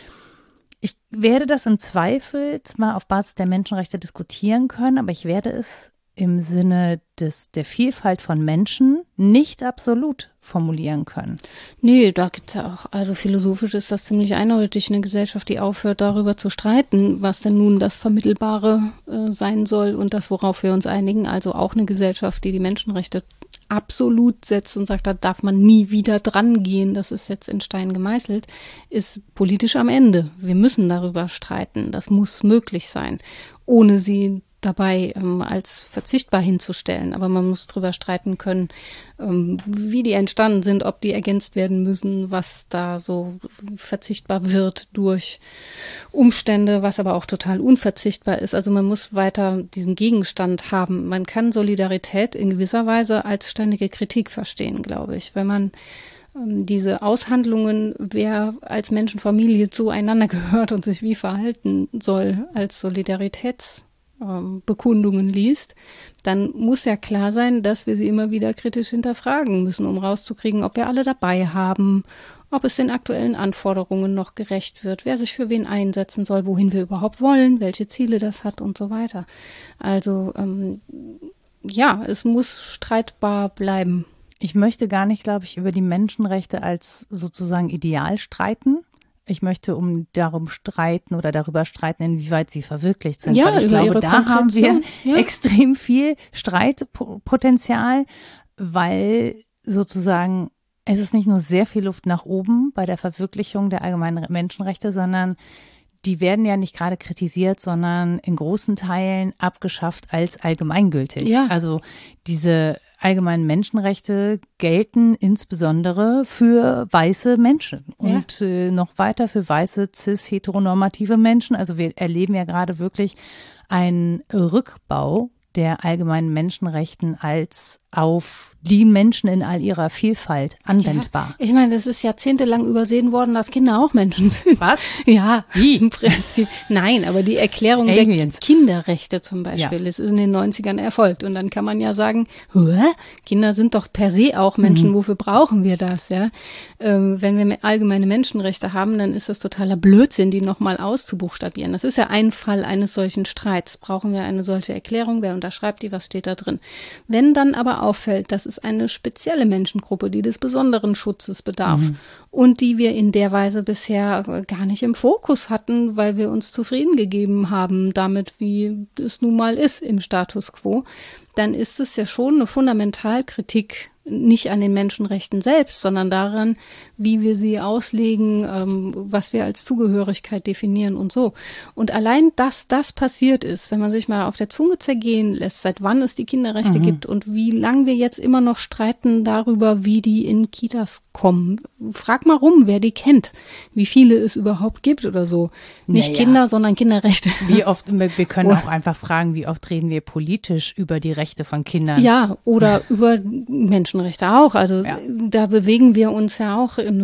Speaker 1: ich werde das im Zweifel zwar auf Basis der Menschenrechte diskutieren können, aber ich werde es im Sinne der Vielfalt von Menschen nicht absolut formulieren können.
Speaker 2: Nee, da gibt's ja auch, also philosophisch ist das ziemlich eindeutig, eine Gesellschaft, die aufhört, darüber zu streiten, was denn nun das Vermittelbare sein soll und das, worauf wir uns einigen. Also auch eine Gesellschaft, die die Menschenrechte absolut setzt und sagt, da darf man nie wieder dran gehen, das ist jetzt in Stein gemeißelt, ist politisch am Ende. Wir müssen darüber streiten, das muss möglich sein, ohne sie dabei als verzichtbar hinzustellen. Aber man muss drüber streiten können, wie die entstanden sind, ob die ergänzt werden müssen, was da so verzichtbar wird durch Umstände, was aber auch total unverzichtbar ist. Also man muss weiter diesen Gegenstand haben. Man kann Solidarität in gewisser Weise als ständige Kritik verstehen, glaube ich, wenn man diese Aushandlungen, wer als Menschenfamilie zueinander gehört und sich wie verhalten soll, als Solidaritätsbekundungen liest, dann muss ja klar sein, dass wir sie immer wieder kritisch hinterfragen müssen, um rauszukriegen, ob wir alle dabei haben, ob es den aktuellen Anforderungen noch gerecht wird, wer sich für wen einsetzen soll, wohin wir überhaupt wollen, welche Ziele das hat und so weiter. Also ja, es muss streitbar bleiben.
Speaker 1: Ich möchte gar nicht, glaube ich, über die Menschenrechte als sozusagen Ideal streiten. Ich möchte darüber streiten, inwieweit sie verwirklicht sind.
Speaker 2: Ja,
Speaker 1: weil ich glaube, da haben wir extrem viel Streitpotenzial, weil sozusagen es ist nicht nur sehr viel Luft nach oben bei der Verwirklichung der allgemeinen Menschenrechte, sondern die werden ja nicht gerade kritisiert, sondern in großen Teilen abgeschafft als allgemeingültig.
Speaker 2: Ja.
Speaker 1: Also diese allgemeinen Menschenrechte gelten insbesondere für weiße Menschen und noch weiter für weiße cis-heteronormative Menschen. Also wir erleben ja gerade wirklich einen Rückbau der allgemeinen Menschenrechten als auf die Menschen in all ihrer Vielfalt anwendbar.
Speaker 2: Ja, ich meine, das ist jahrzehntelang übersehen worden, dass Kinder auch Menschen sind.
Speaker 1: Was?
Speaker 2: Ja, wie? Im Prinzip. Nein, aber die Erklärung
Speaker 1: Aliens.
Speaker 2: der Kinderrechte zum Beispiel ist in den 90ern erfolgt. Und dann kann man ja sagen, Kinder sind doch per se auch Menschen, wofür brauchen wir das? Ja? Wenn wir allgemeine Menschenrechte haben, dann ist das totaler Blödsinn, die nochmal auszubuchstabieren. Das ist ja ein Fall eines solchen Streits. Brauchen wir eine solche Erklärung? Wer unterschreibt die? Was steht da drin? Wenn dann aber auffällt, das ist eine spezielle Menschengruppe, die des besonderen Schutzes bedarf und die wir in der Weise bisher gar nicht im Fokus hatten, weil wir uns zufrieden gegeben haben damit, wie es nun mal ist im Status quo, dann ist es ja schon eine Fundamentalkritik, nicht an den Menschenrechten selbst, sondern daran, wie wir sie auslegen, was wir als Zugehörigkeit definieren und so. Und allein, dass das passiert ist, wenn man sich mal auf der Zunge zergehen lässt, seit wann es die Kinderrechte gibt und wie lange wir jetzt immer noch streiten darüber, wie die in Kitas kommen. Frag mal rum, wer die kennt, wie viele es überhaupt gibt oder so. Nicht Kinder, sondern Kinderrechte.
Speaker 1: Wie oft, wir können auch einfach fragen, wie oft reden wir politisch über die Rechte von Kindern?
Speaker 2: Ja, oder über Menschenrechte auch. Also da bewegen wir uns ja auch in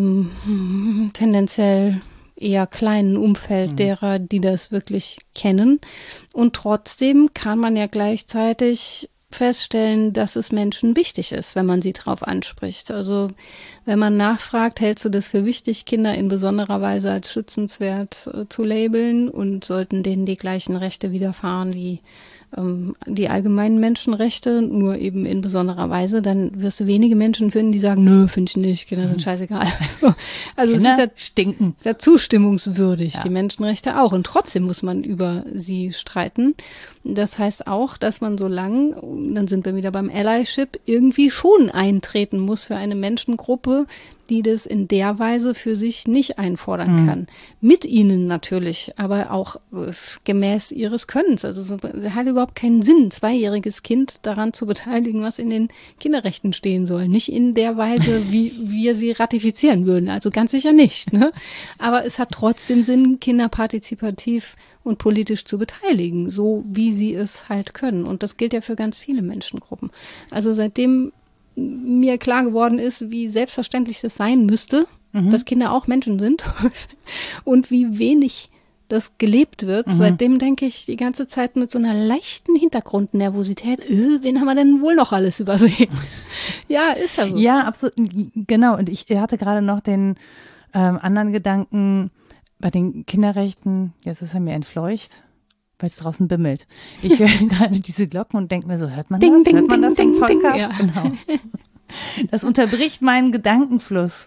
Speaker 2: einem tendenziell eher kleinen Umfeld derer, die das wirklich kennen. Und trotzdem kann man ja gleichzeitig feststellen, dass es Menschen wichtig ist, wenn man sie drauf anspricht. Also wenn man nachfragt, hältst du das für wichtig, Kinder in besonderer Weise als schützenswert zu labeln und sollten denen die gleichen Rechte widerfahren wie die allgemeinen Menschenrechte, nur eben in besonderer Weise, dann wirst du wenige Menschen finden, die sagen, nö, finde ich nicht, Kinder sind scheißegal. Also
Speaker 1: Kinder
Speaker 2: es ist
Speaker 1: stinken.
Speaker 2: sehr zustimmungswürdig,
Speaker 1: Ja.
Speaker 2: die Menschenrechte auch. Und trotzdem muss man über sie streiten. Das heißt auch, dass man so lang, dann sind wir wieder beim Allyship, irgendwie schon eintreten muss für eine Menschengruppe, die das in der Weise für sich nicht einfordern kann. Mit ihnen natürlich, aber auch gemäß ihres Könnens. Also es hat überhaupt keinen Sinn, ein 2-jähriges Kind daran zu beteiligen, was in den Kinderrechten stehen soll. Nicht in der Weise, wie wir sie ratifizieren würden. Also ganz sicher nicht. Ne? Aber es hat trotzdem Sinn, Kinder partizipativ und politisch zu beteiligen, so wie sie es halt können. Und das gilt ja für ganz viele Menschengruppen. Also seitdem mir klar geworden ist, wie selbstverständlich das sein müsste, dass Kinder auch Menschen sind und wie wenig das gelebt wird. Seitdem denke ich die ganze Zeit mit so einer leichten Hintergrundnervosität, wen haben wir denn wohl noch alles übersehen? Ja, ist ja so.
Speaker 1: Ja, absolut, genau. Und ich hatte gerade noch den anderen Gedanken bei den Kinderrechten, jetzt ist er mir entfleucht, weil es draußen bimmelt. Ich höre gerade diese Glocken und denke mir so, hört man
Speaker 2: Ding,
Speaker 1: das?
Speaker 2: ding,
Speaker 1: Hört man
Speaker 2: ding,
Speaker 1: das im
Speaker 2: ding, ding.
Speaker 1: Podcast?
Speaker 2: Ja.
Speaker 1: Genau. Das unterbricht meinen Gedankenfluss.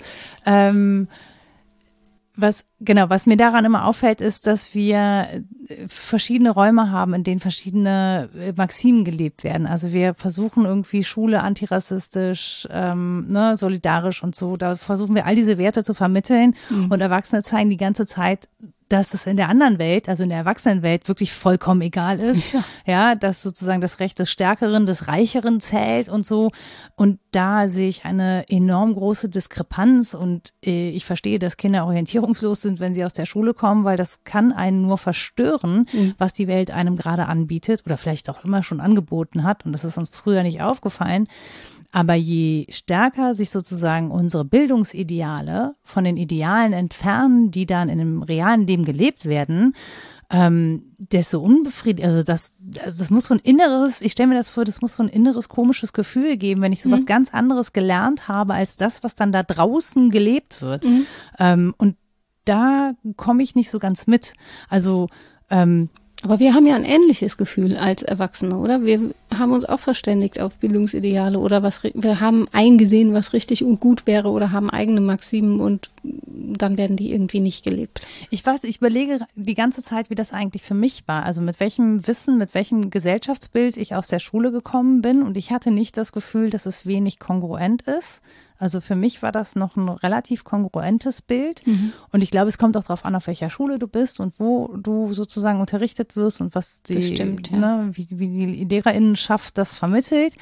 Speaker 1: Was mir daran immer auffällt, ist, dass wir verschiedene Räume haben, in denen verschiedene Maximen gelebt werden. Also wir versuchen irgendwie Schule antirassistisch, solidarisch und so. Da versuchen wir all diese Werte zu vermitteln und Erwachsene zeigen die ganze Zeit, dass es in der anderen Welt, also in der Erwachsenenwelt, wirklich vollkommen egal ist. Ja, dass sozusagen das Recht des Stärkeren, des Reicheren zählt und so. Und da sehe ich eine enorm große Diskrepanz und ich verstehe, dass Kinder orientierungslos sind, wenn sie aus der Schule kommen, weil das kann einen nur verstören, was die Welt einem gerade anbietet oder vielleicht auch immer schon angeboten hat. Und das ist uns früher nicht aufgefallen. Aber je stärker sich sozusagen unsere Bildungsideale von den Idealen entfernen, die dann in dem realen Leben gelebt werden, desto unbefriedigend, also das muss so ein inneres, ich stelle mir das vor, das muss so ein inneres komisches Gefühl geben, wenn ich so was ganz anderes gelernt habe als das, was dann da draußen gelebt wird. Und da komme ich nicht so ganz mit. Also
Speaker 2: aber wir haben ja ein ähnliches Gefühl als Erwachsene, oder? Wir haben uns auch verständigt auf Bildungsideale oder wir haben eingesehen, was richtig und gut wäre oder haben eigene Maximen und dann werden die irgendwie nicht gelebt.
Speaker 1: Ich überlege die ganze Zeit, wie das eigentlich für mich war. Also mit welchem Wissen, mit welchem Gesellschaftsbild ich aus der Schule gekommen bin und ich hatte nicht das Gefühl, dass es wenig kongruent ist. Also für mich war das noch ein relativ kongruentes Bild. Und ich glaube, es kommt auch darauf an, auf welcher Schule du bist und wo du sozusagen unterrichtet wirst und was wie die LehrerInnenschaft das vermittelt.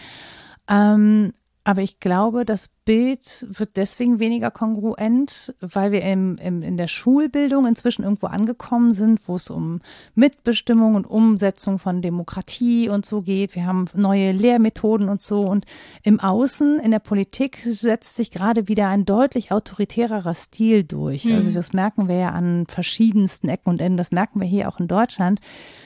Speaker 1: Aber ich glaube, das Bild wird deswegen weniger kongruent, weil wir in der Schulbildung inzwischen irgendwo angekommen sind, wo es um Mitbestimmung und Umsetzung von Demokratie und so geht. Wir haben neue Lehrmethoden und so. Und im Außen, in der Politik, setzt sich gerade wieder ein deutlich autoritärerer Stil durch. Also das merken wir ja an verschiedensten Ecken und Enden. Das merken wir hier auch in Deutschland.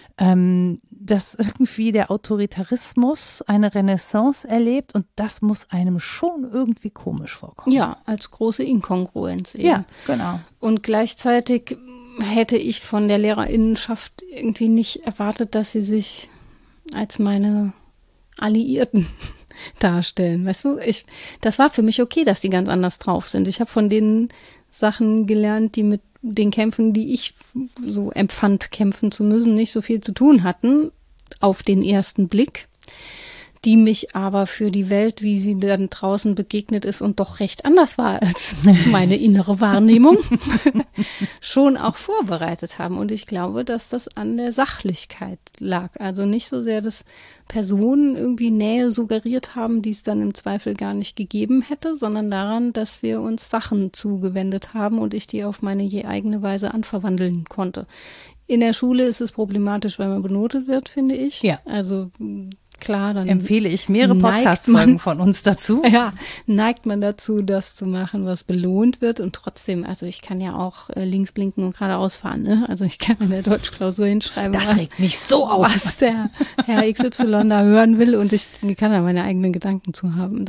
Speaker 1: Dass irgendwie der Autoritarismus eine Renaissance erlebt und das muss einem schon irgendwie komisch vorkommen.
Speaker 2: Ja, als große Inkongruenz eben.
Speaker 1: Ja, genau.
Speaker 2: Und gleichzeitig hätte ich von der Lehrerinnenschaft irgendwie nicht erwartet, dass sie sich als meine Alliierten darstellen. Weißt du, das war für mich okay, dass die ganz anders drauf sind. Ich habe von denen Sachen gelernt, die mit den Kämpfen, die ich so empfand, kämpfen zu müssen, nicht so viel zu tun hatten, auf den ersten Blick, die mich aber für die Welt, wie sie dann draußen begegnet ist und doch recht anders war als meine innere Wahrnehmung, schon auch vorbereitet haben. Und ich glaube, dass das an der Sachlichkeit lag. Also nicht so sehr, dass Personen irgendwie Nähe suggeriert haben, die es dann im Zweifel gar nicht gegeben hätte, sondern daran, dass wir uns Sachen zugewendet haben und ich die auf meine je eigene Weise anverwandeln konnte. In der Schule ist es problematisch, wenn man benotet wird, finde ich.
Speaker 1: Ja.
Speaker 2: Also klar, dann
Speaker 1: empfehle ich mehrere Podcast-Folgen von uns dazu.
Speaker 2: Ja, neigt man dazu, das zu machen, was belohnt wird. Und trotzdem, also ich kann ja auch links blinken und geradeaus fahren. Ne? Also ich kann in der Deutschklausur hinschreiben,
Speaker 1: das regt mich so auf,
Speaker 2: was der Herr XY da hören will. Und ich kann da meine eigenen Gedanken zu haben. Das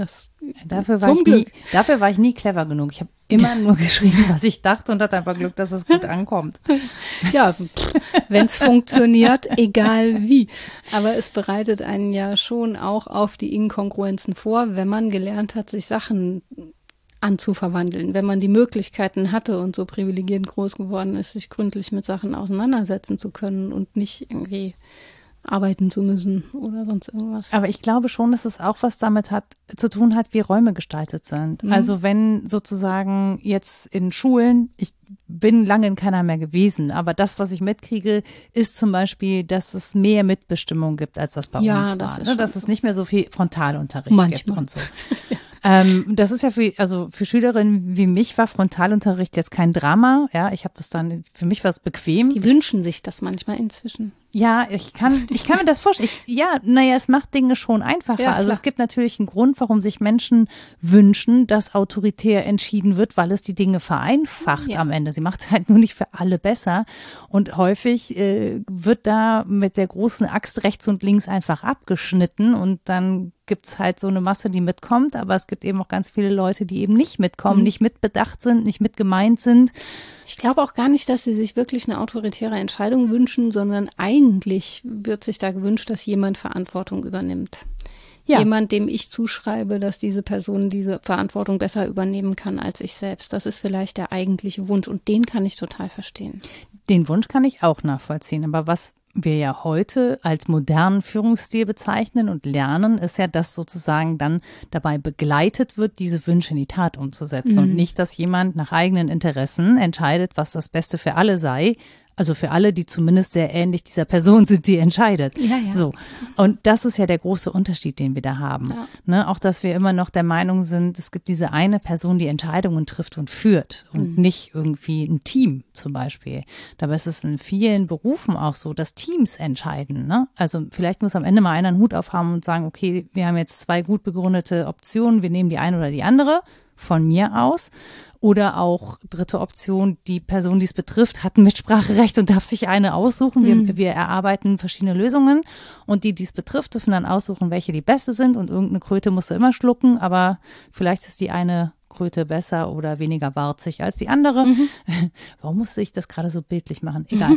Speaker 1: Dafür war ich nie clever genug. Ich habe immer nur geschrieben, was ich dachte und hatte einfach Glück, dass es gut ankommt.
Speaker 2: Ja, wenn es funktioniert, egal wie. Aber es bereitet einen ja schon auch auf die Inkongruenzen vor, wenn man gelernt hat, sich Sachen anzuverwandeln, wenn man die Möglichkeiten hatte und so privilegiert groß geworden ist, sich gründlich mit Sachen auseinandersetzen zu können und nicht irgendwie arbeiten zu müssen oder sonst irgendwas.
Speaker 1: Aber ich glaube schon, dass es auch was damit zu tun hat, wie Räume gestaltet sind. Also wenn sozusagen jetzt in Schulen, ich bin lange in keiner mehr gewesen, aber das, was ich mitkriege, ist zum Beispiel, dass es mehr Mitbestimmung gibt, als das bei uns war. Dass es nicht mehr so viel Frontalunterricht gibt und so. Das ist ja für Schülerinnen wie mich war Frontalunterricht jetzt kein Drama. Ja, für mich war es bequem.
Speaker 2: Die wünschen sich das manchmal inzwischen.
Speaker 1: Ja, ich kann mir das vorstellen. Es macht Dinge schon einfacher. Ja, also es gibt natürlich einen Grund, warum sich Menschen wünschen, dass autoritär entschieden wird, weil es die Dinge vereinfacht am Ende. Sie macht es halt nur nicht für alle besser. Und häufig wird da mit der großen Axt rechts und links einfach abgeschnitten und dann gibt's halt so eine Masse, die mitkommt, aber es gibt eben auch ganz viele Leute, die eben nicht mitkommen, nicht mitbedacht sind, nicht mit gemeint sind.
Speaker 2: Ich glaube auch gar nicht, dass sie sich wirklich eine autoritäre Entscheidung wünschen, sondern eigentlich wird sich da gewünscht, dass jemand Verantwortung übernimmt. Ja. Jemand, dem ich zuschreibe, dass diese Person diese Verantwortung besser übernehmen kann als ich selbst. Das ist vielleicht der eigentliche Wunsch und den kann ich total verstehen.
Speaker 1: Den Wunsch kann ich auch nachvollziehen, aber was wir ja heute als modernen Führungsstil bezeichnen und lernen, ist ja, dass sozusagen dann dabei begleitet wird, diese Wünsche in die Tat umzusetzen und nicht, dass jemand nach eigenen Interessen entscheidet, was das Beste für alle sei. Also für alle, die zumindest sehr ähnlich dieser Person sind, die entscheidet.
Speaker 2: Ja.
Speaker 1: So. Und das ist ja der große Unterschied, den wir da haben. Ja. Ne? Auch, dass wir immer noch der Meinung sind, es gibt diese eine Person, die Entscheidungen trifft und führt und nicht irgendwie ein Team zum Beispiel. Dabei ist es in vielen Berufen auch so, dass Teams entscheiden. Ne? Also vielleicht muss am Ende mal einer einen Hut aufhaben und sagen, okay, wir haben jetzt 2 gut begründete Optionen, wir nehmen die eine oder die andere. Von mir aus. Oder auch dritte Option, die Person, die es betrifft, hat ein Mitspracherecht und darf sich eine aussuchen. Wir erarbeiten verschiedene Lösungen und die es betrifft, dürfen dann aussuchen, welche die beste sind und irgendeine Kröte musst du immer schlucken, aber vielleicht ist die eine Kröte besser oder weniger warzig als die andere. Warum musste ich das gerade so bildlich machen? Egal.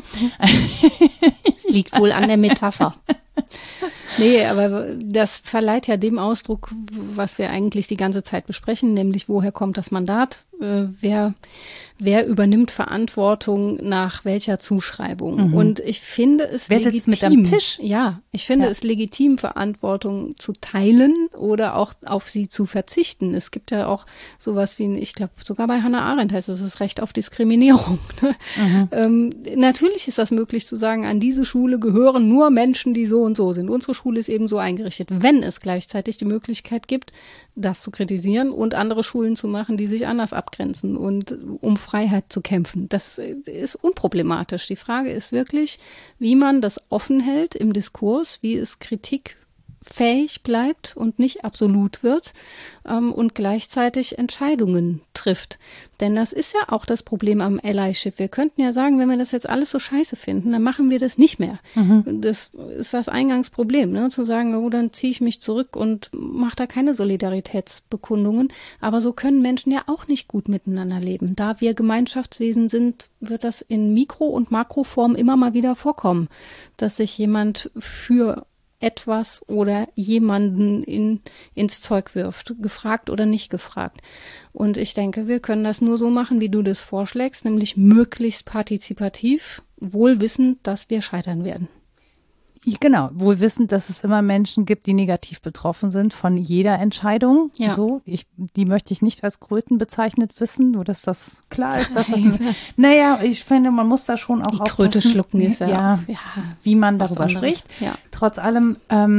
Speaker 2: Liegt wohl an der Metapher. Nee, aber das verleiht ja dem Ausdruck, was wir eigentlich die ganze Zeit besprechen, nämlich woher kommt das Mandat, wer übernimmt Verantwortung nach welcher Zuschreibung. Und ich finde es
Speaker 1: legitim. Wer sitzt mit am Tisch?
Speaker 2: Ja, ich finde es legitim, Verantwortung zu teilen oder auch auf sie zu verzichten. Es gibt ja auch sowas wie, ich glaube sogar bei Hannah Arendt heißt es, das Recht auf Diskriminierung. Natürlich ist das möglich zu sagen, an diese Schule gehören nur Menschen, die so und so sind. Unsere Schule ist eben so eingerichtet, wenn es gleichzeitig die Möglichkeit gibt, das zu kritisieren und andere Schulen zu machen, die sich anders abgrenzen und um Freiheit zu kämpfen. Das ist unproblematisch. Die Frage ist wirklich, wie man das offen hält im Diskurs, wie es kritikfähig bleibt und nicht absolut wird und gleichzeitig Entscheidungen trifft. Denn das ist ja auch das Problem am Allyship. Wir könnten ja sagen, wenn wir das jetzt alles so scheiße finden, dann machen wir das nicht mehr. Das ist das Eingangsproblem, ne? Zu sagen, oh, dann ziehe ich mich zurück und mache da keine Solidaritätsbekundungen. Aber so können Menschen ja auch nicht gut miteinander leben. Da wir Gemeinschaftswesen sind, wird das in Mikro- und Makroform immer mal wieder vorkommen, dass sich jemand für etwas oder jemanden ins Zeug wirft, gefragt oder nicht gefragt. Und ich denke, wir können das nur so machen, wie du das vorschlägst, nämlich möglichst partizipativ, wohl wissend, dass wir scheitern werden.
Speaker 1: Genau, wohl wissend, dass es immer Menschen gibt, die negativ betroffen sind von jeder Entscheidung.
Speaker 2: Ja.
Speaker 1: So, die möchte ich nicht als Kröten bezeichnet wissen, nur dass das klar ist. Dass ich finde, man muss da schon auch
Speaker 2: die Kröte schlucken ist ja
Speaker 1: wie man darüber spricht.
Speaker 2: Ja.
Speaker 1: Trotz allem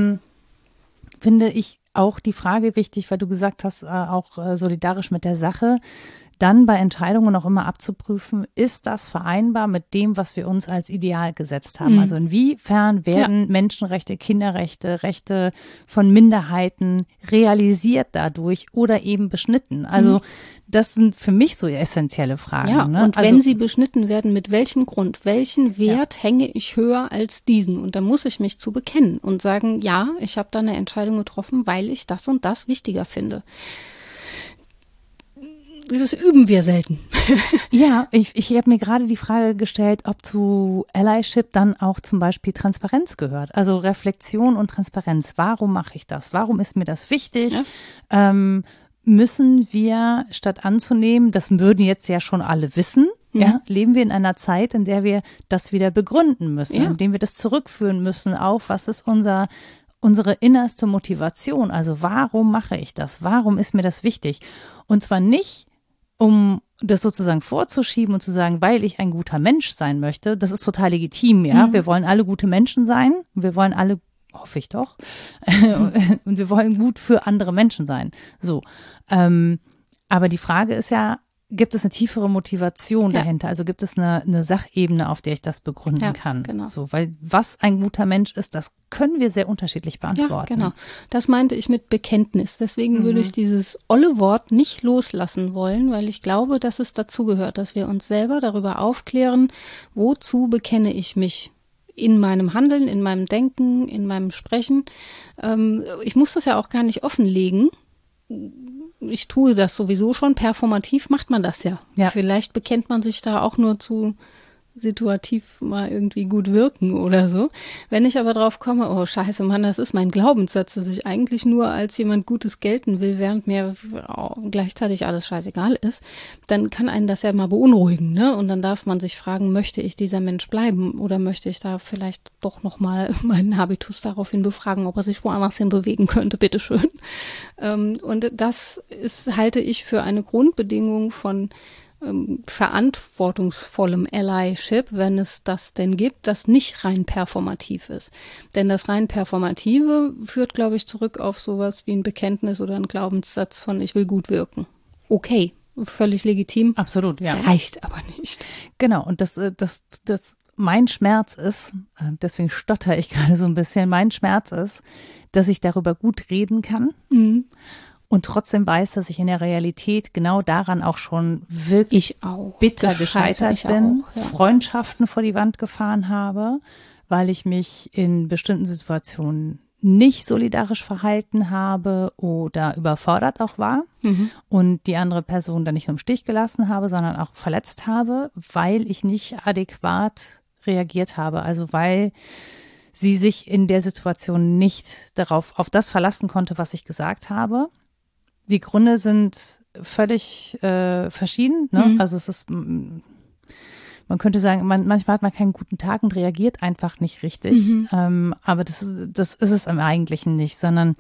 Speaker 1: finde ich auch die Frage wichtig, weil du gesagt hast, auch solidarisch mit der Sache, dann bei Entscheidungen auch immer abzuprüfen, ist das vereinbar mit dem, was wir uns als Ideal gesetzt haben? Also inwiefern werden Menschenrechte, Kinderrechte, Rechte von Minderheiten realisiert dadurch oder eben beschnitten? Also das sind für mich so essentielle Fragen.
Speaker 2: Ja,
Speaker 1: ne?
Speaker 2: und wenn sie beschnitten werden, mit welchem Grund, welchen Wert hänge ich höher als diesen? Und da muss ich mich zu bekennen und sagen, ja, ich habe da eine Entscheidung getroffen, weil ich das und das wichtiger finde. Das üben wir selten.
Speaker 1: Ja, ich habe mir gerade die Frage gestellt, ob zu Allyship dann auch zum Beispiel Transparenz gehört. Also Reflexion und Transparenz. Warum mache ich das? Warum ist mir das wichtig? Ja. Müssen wir, statt anzunehmen, das würden jetzt ja schon alle wissen, ja, leben wir in einer Zeit, in der wir das wieder begründen müssen, indem wir das zurückführen müssen auf, was ist unsere innerste Motivation? Also warum mache ich das? Warum ist mir das wichtig? Und zwar nicht, um das sozusagen vorzuschieben und zu sagen, weil ich ein guter Mensch sein möchte. Das ist total legitim, ja. Wir wollen alle gute Menschen sein. Wir wollen alle, hoffe ich doch, und wir wollen gut für andere Menschen sein. So. Aber die Frage ist ja, gibt es eine tiefere Motivation dahinter? Also gibt es eine Sachebene, auf der ich das begründen kann?
Speaker 2: Genau.
Speaker 1: So, weil was ein guter Mensch ist, das können wir sehr unterschiedlich beantworten.
Speaker 2: Ja, genau. Das meinte ich mit Bekenntnis. Deswegen würde ich dieses olle Wort nicht loslassen wollen, weil ich glaube, dass es dazugehört, dass wir uns selber darüber aufklären, wozu bekenne ich mich in meinem Handeln, in meinem Denken, in meinem Sprechen. Ich muss das ja auch gar nicht offenlegen. Ich tue das sowieso schon, performativ macht man das ja. Vielleicht bekennt man sich da auch nur zu situativ mal irgendwie gut wirken oder so. Wenn ich aber drauf komme, oh scheiße, Mann, das ist mein Glaubenssatz, dass ich eigentlich nur als jemand Gutes gelten will, während mir gleichzeitig alles scheißegal ist, dann kann einen das ja mal beunruhigen, ne? Und dann darf man sich fragen, möchte ich dieser Mensch bleiben oder möchte ich da vielleicht doch nochmal meinen Habitus daraufhin befragen, ob er sich woanders hin bewegen könnte, bitteschön. Und das halte ich für eine Grundbedingung von verantwortungsvollem Allyship, wenn es das denn gibt, das nicht rein performativ ist. Denn das rein Performative führt, glaube ich, zurück auf sowas wie ein Bekenntnis oder einen Glaubenssatz von ich will gut wirken. Okay, völlig legitim.
Speaker 1: Absolut, ja.
Speaker 2: Reicht aber nicht.
Speaker 1: Genau, und das mein Schmerz ist, deswegen stotter ich gerade so ein bisschen, mein Schmerz ist, dass ich darüber gut reden kann. Und trotzdem weiß, dass ich in der Realität genau daran auch schon wirklich bitter gescheitert bin, Freundschaften vor die Wand gefahren habe, weil ich mich in bestimmten Situationen nicht solidarisch verhalten habe oder überfordert auch war und die andere Person dann nicht nur im Stich gelassen habe, sondern auch verletzt habe, weil ich nicht adäquat reagiert habe. Also weil sie sich in der Situation nicht auf das verlassen konnte, was ich gesagt habe. Die Gründe sind völlig verschieden. Ne? Also es ist, man könnte sagen, manchmal hat man keinen guten Tag und reagiert einfach nicht richtig. Aber das ist es im Eigentlichen nicht, sondern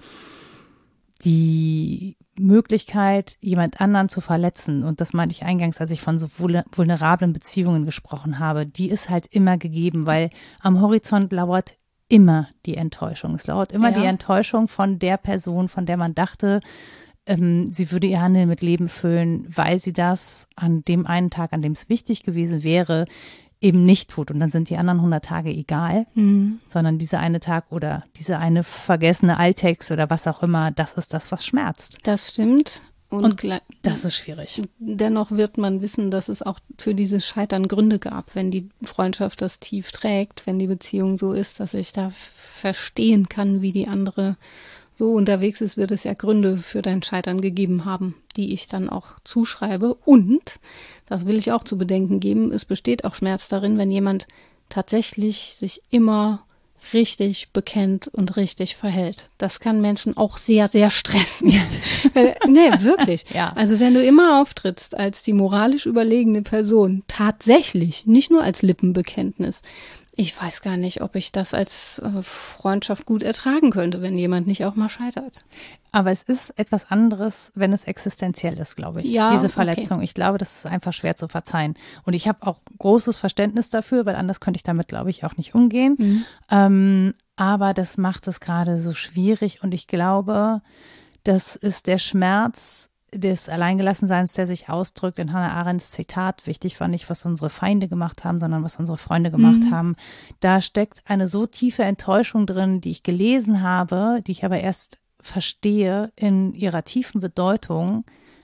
Speaker 1: die Möglichkeit, jemand anderen zu verletzen, und das meinte ich eingangs, als ich von so vulnerablen Beziehungen gesprochen habe, die ist halt immer gegeben, weil am Horizont lauert immer die Enttäuschung. Es lauert immer die Enttäuschung von der Person, von der man dachte, sie würde ihr Handeln mit Leben füllen, weil sie das an dem einen Tag, an dem es wichtig gewesen wäre, eben nicht tut. Und dann sind die anderen 100 Tage egal, sondern dieser eine Tag oder diese eine vergessene Alltags oder was auch immer, das ist das, was schmerzt.
Speaker 2: Das stimmt. Und
Speaker 1: das ist schwierig.
Speaker 2: Dennoch wird man wissen, dass es auch für dieses Scheitern Gründe gab, wenn die Freundschaft das tief trägt, wenn die Beziehung so ist, dass ich da verstehen kann, wie die andere so unterwegs ist, wird es ja Gründe für dein Scheitern gegeben haben, die ich dann auch zuschreibe. Und, das will ich auch zu bedenken geben, es besteht auch Schmerz darin, wenn jemand tatsächlich sich immer richtig bekennt und richtig verhält. Das kann Menschen auch sehr, sehr stressen. Nee, wirklich. Ja. Also wenn du immer auftrittst als die moralisch überlegene Person, tatsächlich, nicht nur als Lippenbekenntnis, ich weiß gar nicht, ob ich das als Freundschaft gut ertragen könnte, wenn jemand nicht auch mal scheitert.
Speaker 1: Aber es ist etwas anderes, wenn es existenziell ist, glaube ich, diese Verletzung. Okay. Ich glaube, das ist einfach schwer zu verzeihen. Und ich habe auch großes Verständnis dafür, weil anders könnte ich damit, glaube ich, auch nicht umgehen. Aber das macht es gerade so schwierig. Und ich glaube, das ist der Schmerz des Alleingelassenseins, der sich ausdrückt in Hannah Arendts Zitat. Wichtig war nicht, was unsere Feinde gemacht haben, sondern was unsere Freunde gemacht haben. Da steckt eine so tiefe Enttäuschung drin, die ich gelesen habe, die ich aber erst verstehe in ihrer tiefen Bedeutung,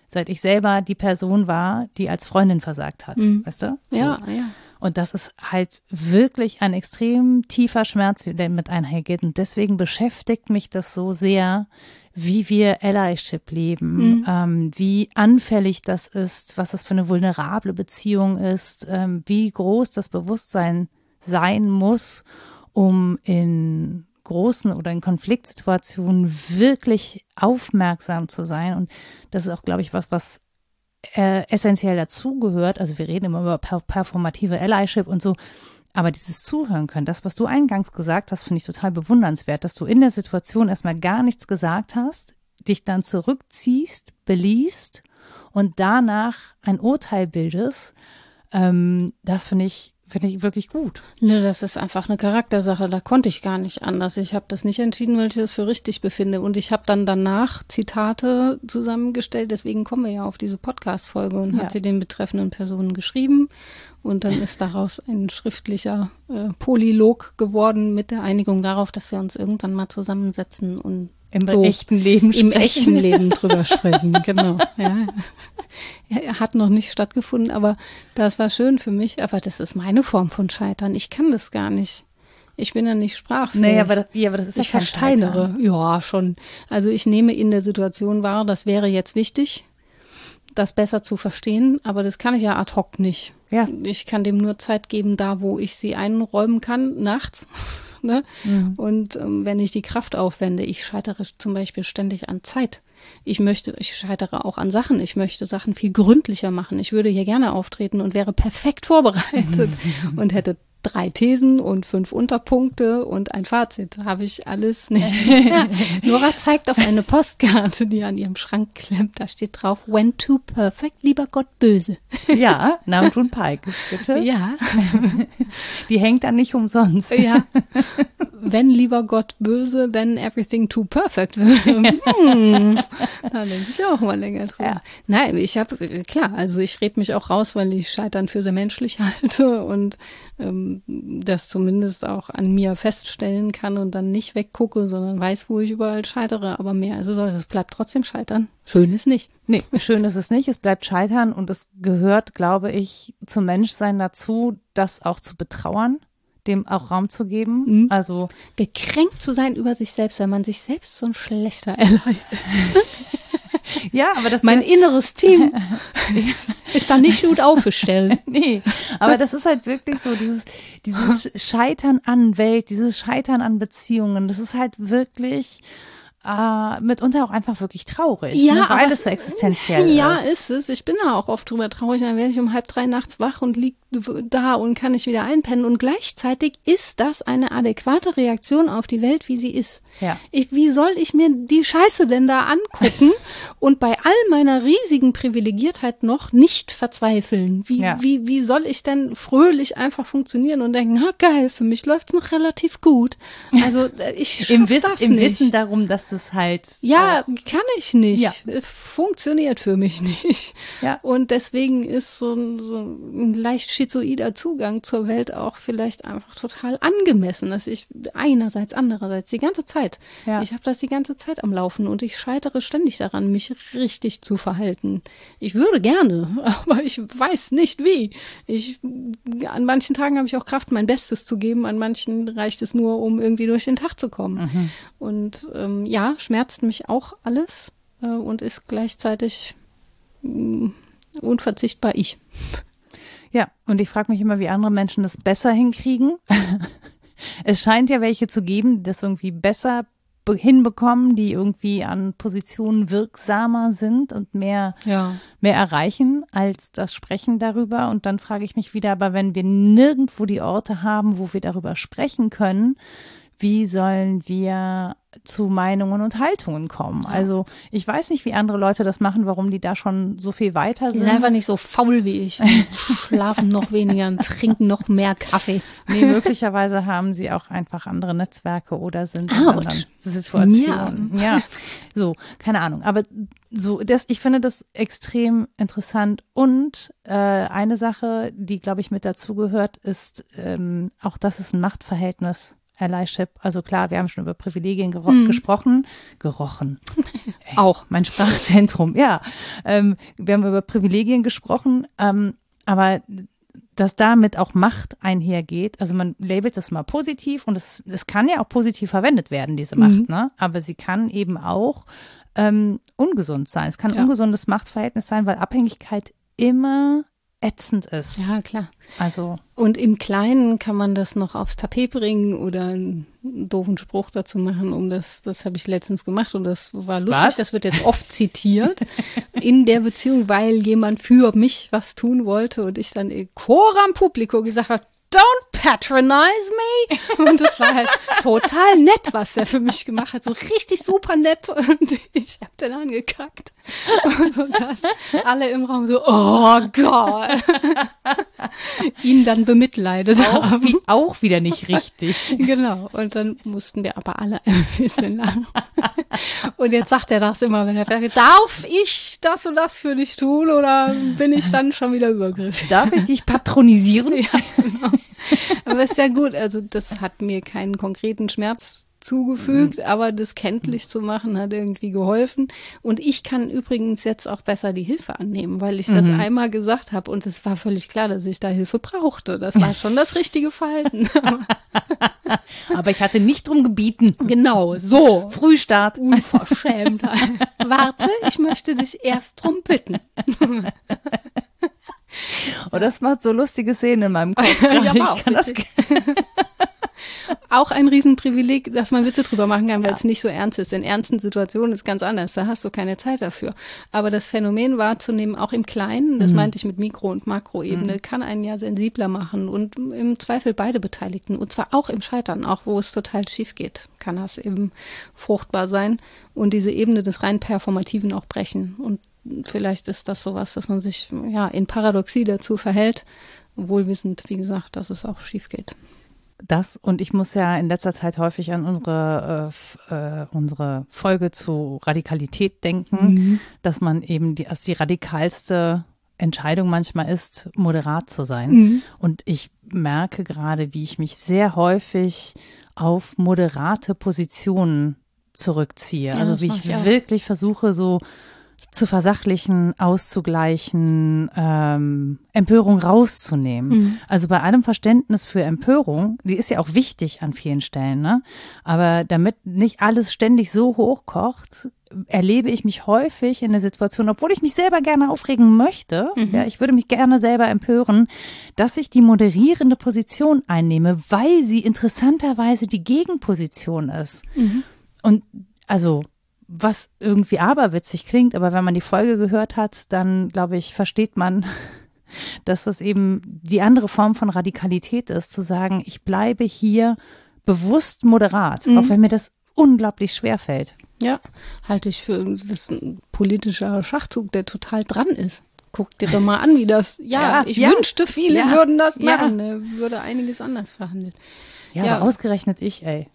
Speaker 1: seit ich selber die Person war, die als Freundin versagt hat, weißt du? So.
Speaker 2: Ja.
Speaker 1: Und das ist halt wirklich ein extrem tiefer Schmerz, der mit einhergeht. Und deswegen beschäftigt mich das so sehr, wie wir Allyship leben, wie anfällig das ist, was das für eine vulnerable Beziehung ist, wie groß das Bewusstsein sein muss, um in großen oder in Konfliktsituationen wirklich aufmerksam zu sein. Und das ist auch, glaube ich, was essentiell dazugehört. Also wir reden immer über performative Allyship und so, aber dieses Zuhören können, das, was du eingangs gesagt hast, finde ich total bewundernswert, dass du in der Situation erstmal gar nichts gesagt hast, dich dann zurückziehst, beliest und danach ein Urteil bildest. Das finde ich wirklich gut.
Speaker 2: Ne, das ist einfach eine Charaktersache. Da konnte ich gar nicht anders. Ich habe das nicht entschieden, weil ich das für richtig befinde. Und ich habe dann danach Zitate zusammengestellt. Deswegen kommen wir ja auf diese Podcast-Folge und hat sie den betreffenden Personen geschrieben. Und dann ist daraus ein schriftlicher Polylog geworden mit der Einigung darauf, dass wir uns irgendwann mal zusammensetzen und
Speaker 1: im echten Leben
Speaker 2: sprechen. Im echten Leben drüber sprechen, genau. Ja. Hat noch nicht stattgefunden, aber das war schön für mich. Aber das ist meine Form von Scheitern. Ich kann das gar nicht. Ich bin ja nicht sprachfähig.
Speaker 1: Nee, aber das ist
Speaker 2: ich versteinere. Ja, schon. Also ich nehme in der Situation wahr, das wäre jetzt wichtig, das besser zu verstehen, aber das kann ich ja ad hoc nicht.
Speaker 1: Ja.
Speaker 2: Ich kann dem nur Zeit geben, da wo ich sie einräumen kann, nachts. Ne? Und wenn ich die Kraft aufwende, ich scheitere zum Beispiel ständig an Zeit. Ich scheitere auch an Sachen. Ich möchte Sachen viel gründlicher machen. Ich würde hier gerne auftreten und wäre perfekt vorbereitet und hätte 3 Thesen und 5 Unterpunkte und ein Fazit. Habe ich alles nicht. Ja. Nora zeigt auf eine Postkarte, die an ihrem Schrank klemmt. Da steht drauf, when too perfect, lieber Gott böse.
Speaker 1: Ja, Namjoon Pike, bitte.
Speaker 2: Ja.
Speaker 1: Die hängt dann nicht umsonst.
Speaker 2: Ja. Wenn lieber Gott böse, then everything too perfect. Da denke ich auch mal länger drüber. Ja. Nein, ich rede mich auch raus, weil ich Scheitern für sehr menschlich halte und das zumindest auch an mir feststellen kann und dann nicht weggucke, sondern weiß, wo ich überall scheitere. Aber mehr ist es bleibt trotzdem Scheitern. Schön ist nicht.
Speaker 1: Nee, schön ist es nicht. Es bleibt Scheitern und es gehört, glaube ich, zum Menschsein dazu, das auch zu betrauern, dem auch Raum zu geben. Also
Speaker 2: gekränkt zu sein über sich selbst, weil man sich selbst so ein schlechter Ally.
Speaker 1: Ja, aber das
Speaker 2: mein inneres Team ist da nicht gut aufgestellt.
Speaker 1: Nee, aber das ist halt wirklich so, dieses Scheitern an Welt, dieses Scheitern an Beziehungen, das ist halt wirklich mitunter auch einfach wirklich traurig,
Speaker 2: ja,
Speaker 1: weil es so existenziell ist.
Speaker 2: Ja, ist es. Ich bin da auch oft drüber traurig. Dann werde ich um 2:30 nachts wach und liege da und kann nicht wieder einpennen. Und gleichzeitig ist das eine adäquate Reaktion auf die Welt, wie sie ist.
Speaker 1: Ja.
Speaker 2: Wie soll ich mir die Scheiße denn da angucken und bei all meiner riesigen Privilegiertheit noch nicht verzweifeln? Wie soll ich denn fröhlich einfach funktionieren und denken, na geil, für mich läuft es noch relativ gut. Also ich schaff das nicht.
Speaker 1: Im Wissen darum, dass es halt
Speaker 2: kann ich nicht.
Speaker 1: Ja.
Speaker 2: Funktioniert für mich nicht.
Speaker 1: Ja.
Speaker 2: Und deswegen ist so ein leicht schizoider Zugang zur Welt auch vielleicht einfach total angemessen, dass ich andererseits die ganze Zeit.
Speaker 1: Ja.
Speaker 2: Ich habe das die ganze Zeit am Laufen und ich scheitere ständig daran, mich richtig zu verhalten. Ich würde gerne, aber ich weiß nicht wie. An manchen Tagen habe ich auch Kraft, mein Bestes zu geben, an manchen reicht es nur, um irgendwie durch den Tag zu kommen. Und schmerzt mich auch alles und ist gleichzeitig unverzichtbar ich.
Speaker 1: Ja, und ich frage mich immer, wie andere Menschen das besser hinkriegen. Es scheint ja welche zu geben, die das irgendwie besser hinbekommen, die irgendwie an Positionen wirksamer sind und mehr erreichen als das Sprechen darüber. Und dann frage ich mich wieder, aber wenn wir nirgendwo die Orte haben, wo wir darüber sprechen können, wie sollen wir zu Meinungen und Haltungen kommen? Ja. Also ich weiß nicht, wie andere Leute das machen, warum die da schon so viel weiter sind.
Speaker 2: Die sind einfach nicht so faul wie ich. Schlafen noch weniger und trinken noch mehr Kaffee.
Speaker 1: Nee, möglicherweise haben sie auch einfach andere Netzwerke oder sind in anderen Situationen. Ja, so, keine Ahnung. Aber so, ich finde das extrem interessant. Und eine Sache, die, glaube ich, mit dazugehört, ist auch, dass es ein Machtverhältnis Allyship, also klar, wir haben schon über Privilegien gesprochen.
Speaker 2: Auch.
Speaker 1: Mein Sprachzentrum, ja. Wir haben über Privilegien gesprochen, aber dass damit auch Macht einhergeht, also man labelt das mal positiv und es kann ja auch positiv verwendet werden, diese Macht, ne? Aber sie kann eben auch ungesund sein. Es kann ein ungesundes Machtverhältnis sein, weil Abhängigkeit immer ätzend ist.
Speaker 2: Ja, klar.
Speaker 1: Also.
Speaker 2: Und im Kleinen kann man das noch aufs Tapet bringen oder einen doofen Spruch dazu machen, das habe ich letztens gemacht und das war lustig,
Speaker 1: Was?
Speaker 2: Das wird jetzt oft zitiert in der Beziehung, weil jemand für mich was tun wollte und ich dann coram publico gesagt habe, don't patronize me. Und das war halt total nett, was der für mich gemacht hat. So richtig super nett. Und ich habe den angekackt. Und so das, alle im Raum so, oh Gott. Ihn dann bemitleidet haben.
Speaker 1: Auch wieder nicht richtig.
Speaker 2: Genau. Und dann mussten wir aber alle ein bisschen lachen. Und jetzt sagt er das immer, wenn er fragt, darf ich das und das für dich tun oder bin ich dann schon wieder übergriffig?
Speaker 1: Darf ich dich patronisieren?
Speaker 2: Ja, genau. Aber ist ja gut, also das hat mir keinen konkreten Schmerz zugefügt, aber das kenntlich zu machen hat irgendwie geholfen. Und ich kann übrigens jetzt auch besser die Hilfe annehmen, weil ich das einmal gesagt habe und es war völlig klar, dass ich da Hilfe brauchte. Das war schon das richtige Verhalten.
Speaker 1: Aber ich hatte nicht drum gebeten.
Speaker 2: Genau, so.
Speaker 1: Frühstart.
Speaker 2: Unverschämt. Warte, ich möchte dich erst drum bitten.
Speaker 1: Und das macht so lustige Szenen in meinem Kopf.
Speaker 2: Ja, ich kann das auch ein Riesenprivileg, dass man Witze drüber machen kann, weil es nicht so ernst ist. In ernsten Situationen ist es ganz anders, da hast du keine Zeit dafür. Aber das Phänomen wahrzunehmen, auch im Kleinen, das meinte ich mit Mikro- und Makroebene, kann einen ja sensibler machen und im Zweifel beide Beteiligten. Und zwar auch im Scheitern, auch wo es total schief geht, kann das eben fruchtbar sein und diese Ebene des rein Performativen auch brechen. Und vielleicht ist das sowas, dass man sich in Paradoxie dazu verhält, wohlwissend, wie gesagt, dass es auch schief geht.
Speaker 1: Das und ich muss ja in letzter Zeit häufig an unsere Folge zu Radikalität denken, dass man eben die radikalste Entscheidung manchmal ist, moderat zu sein. Und ich merke gerade, wie ich mich sehr häufig auf moderate Positionen zurückziehe.
Speaker 2: Ja,
Speaker 1: also wie ich wirklich versuche, so zu versachlichen, auszugleichen, Empörung rauszunehmen. Also bei allem Verständnis für Empörung, die ist ja auch wichtig an vielen Stellen, ne? Aber damit nicht alles ständig so hochkocht, erlebe ich mich häufig in der Situation, obwohl ich mich selber gerne aufregen möchte, ja, ich würde mich gerne selber empören, dass ich die moderierende Position einnehme, weil sie interessanterweise die Gegenposition ist. Und also was irgendwie aberwitzig klingt, aber wenn man die Folge gehört hat, dann, glaube ich, versteht man, dass das eben die andere Form von Radikalität ist, zu sagen, ich bleibe hier bewusst moderat, auch wenn mir das unglaublich schwer fällt.
Speaker 2: Ja, halte ich für das ist ein politischer Schachzug, der total dran ist. Guck dir doch mal an, wie das, ich wünschte, viele würden das machen, würde einiges anders verhandeln.
Speaker 1: Ja, aber ausgerechnet ich, ey.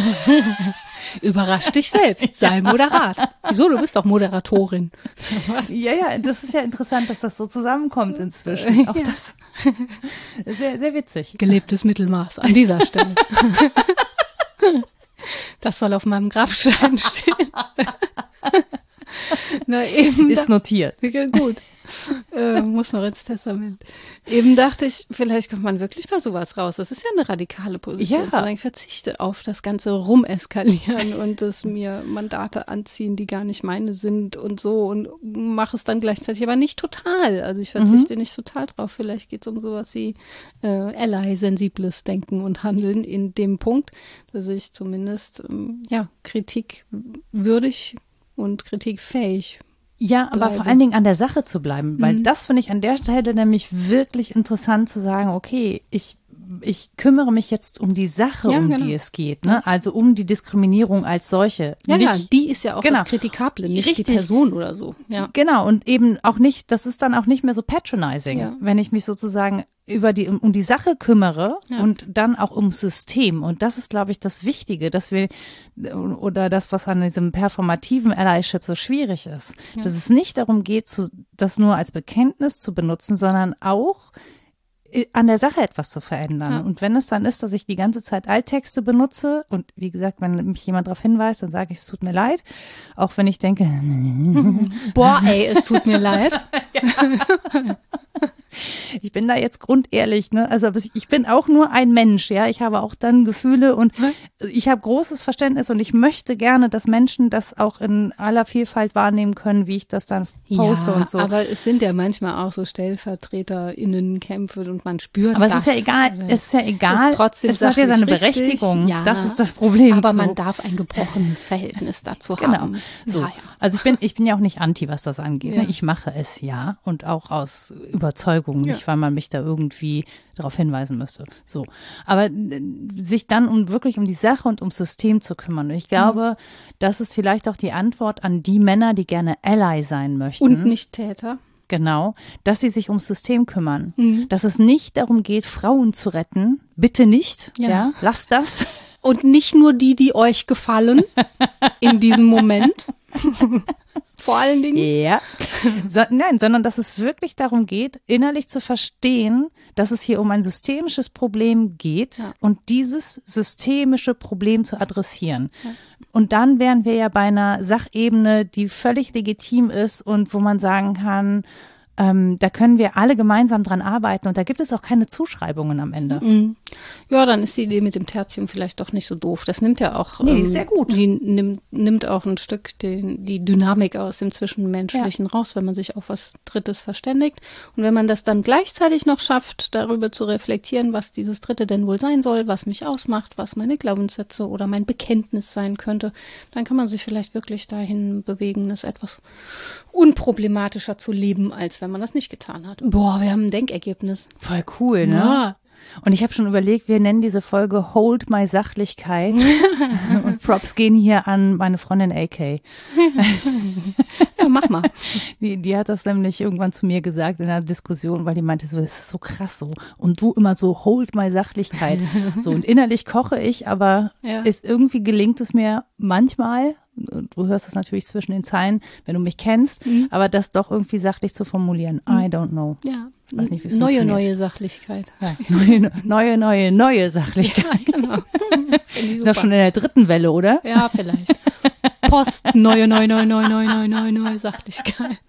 Speaker 2: Überrasch dich selbst, sei moderat. Wieso, du bist doch Moderatorin. Was?
Speaker 1: Ja, das ist ja interessant, dass das so zusammenkommt inzwischen. Auch das sehr, sehr witzig.
Speaker 2: Gelebtes Mittelmaß an dieser Stelle. Das soll auf meinem Grabstein stehen. Na, eben
Speaker 1: ist notiert.
Speaker 2: Gut. Muss noch ins Testament. Eben dachte ich, vielleicht kommt man wirklich bei sowas raus. Das ist ja eine radikale Position. Zu sagen, ich verzichte auf das ganze Rumeskalieren und das mir Mandate anziehen, die gar nicht meine sind und so und mache es dann gleichzeitig aber nicht total. Also ich verzichte nicht total drauf. Vielleicht geht es um sowas wie Ally-sensibles Denken und Handeln in dem Punkt, dass ich zumindest kritikwürdig und kritikfähig.
Speaker 1: Ja, aber vor allen Dingen an der Sache zu bleiben, weil das finde ich an der Stelle nämlich wirklich interessant zu sagen, okay, ich kümmere mich jetzt um die Sache, die es geht, ne? Also um die Diskriminierung als solche.
Speaker 2: Ja, die ist ja auch das Kritikable, nicht die Person oder so. Ja.
Speaker 1: Genau, und eben auch nicht, das ist dann auch nicht mehr so patronizing, wenn ich mich sozusagen um die Sache kümmere und dann auch ums System. Und das ist, glaube ich, das Wichtige, dass wir, oder das, was an diesem performativen Allyship so schwierig ist, dass es nicht darum geht, das nur als Bekenntnis zu benutzen, sondern auch an der Sache etwas zu verändern.
Speaker 2: Ja.
Speaker 1: Und wenn es dann ist, dass ich die ganze Zeit Alttexte benutze und wie gesagt, wenn mich jemand darauf hinweist, dann sage ich, es tut mir leid, auch wenn ich denke,
Speaker 2: boah, ey, es tut mir leid.
Speaker 1: Ich bin da jetzt grundehrlich, ne? Also ich bin auch nur ein Mensch, ja. Ich habe auch dann Gefühle und ich habe großes Verständnis und ich möchte gerne, dass Menschen das auch in aller Vielfalt wahrnehmen können, wie ich das dann poste und so.
Speaker 2: Aber es sind ja manchmal auch so StellvertreterInnenkämpfe und man spürt
Speaker 1: aber
Speaker 2: das.
Speaker 1: Es ist ja egal.
Speaker 2: Ist trotzdem
Speaker 1: es hat ja seine Berechtigung.
Speaker 2: Ja,
Speaker 1: das ist das Problem.
Speaker 2: Aber
Speaker 1: so.
Speaker 2: Man darf ein gebrochenes Verhältnis dazu
Speaker 1: genau.
Speaker 2: haben.
Speaker 1: So.
Speaker 2: Ja.
Speaker 1: Also ich bin ja auch nicht anti, was das angeht.
Speaker 2: Ja.
Speaker 1: Ne? Ich mache es ja und auch aus Überzeugung, nicht weil man mich da irgendwie darauf hinweisen müsste. So. Aber sich dann wirklich um die Sache und ums System zu kümmern. Und ich glaube, das ist vielleicht auch die Antwort an die Männer, die gerne Ally sein möchten.
Speaker 2: Und nicht Täter.
Speaker 1: Genau, dass sie sich ums System kümmern. Dass es nicht darum geht, Frauen zu retten. Bitte nicht. Ja. Lasst das.
Speaker 2: Und nicht nur die euch gefallen in diesem Moment. Vor allen Dingen.
Speaker 1: Ja. Sondern dass es wirklich darum geht, innerlich zu verstehen, dass es hier um ein systemisches Problem geht und dieses systemische Problem zu adressieren. Ja. Und dann wären wir ja bei einer Sachebene, die völlig legitim ist und wo man sagen kann, da können wir alle gemeinsam dran arbeiten und da gibt es auch keine Zuschreibungen am Ende.
Speaker 2: Ja, dann ist die Idee mit dem Tertium vielleicht doch nicht so doof. Das nimmt ja auch,
Speaker 1: die ist sehr gut.
Speaker 2: Die nimmt auch ein Stück die Dynamik aus dem Zwischenmenschlichen raus, wenn man sich auf was Drittes verständigt. Und wenn man das dann gleichzeitig noch schafft, darüber zu reflektieren, was dieses Dritte denn wohl sein soll, was mich ausmacht, was meine Glaubenssätze oder mein Bekenntnis sein könnte, dann kann man sich vielleicht wirklich dahin bewegen, es etwas unproblematischer zu leben, als wenn man das nicht getan hat. Boah, wir haben ein Denkergebnis.
Speaker 1: Voll cool, ne? Ja. Und ich habe schon überlegt, wir nennen diese Folge Hold My Sachlichkeit. Und Props gehen hier an meine Freundin AK.
Speaker 2: Ja, mach mal.
Speaker 1: Die hat das nämlich irgendwann zu mir gesagt in einer Diskussion, weil die meinte so, das ist so krass so. Und du immer so, Hold My Sachlichkeit. So, und innerlich koche ich, aber irgendwie gelingt es mir manchmal, du hörst es natürlich zwischen den Zeilen, wenn du mich kennst, aber das doch irgendwie sachlich zu formulieren. I don't know.
Speaker 2: Ja.
Speaker 1: Weiß nicht, wie es
Speaker 2: neue Sachlichkeit.
Speaker 1: Ja, neue Sachlichkeit.
Speaker 2: Ja, genau.
Speaker 1: Ist doch schon in der dritten Welle, oder?
Speaker 2: Ja, vielleicht. Neue Sachlichkeit.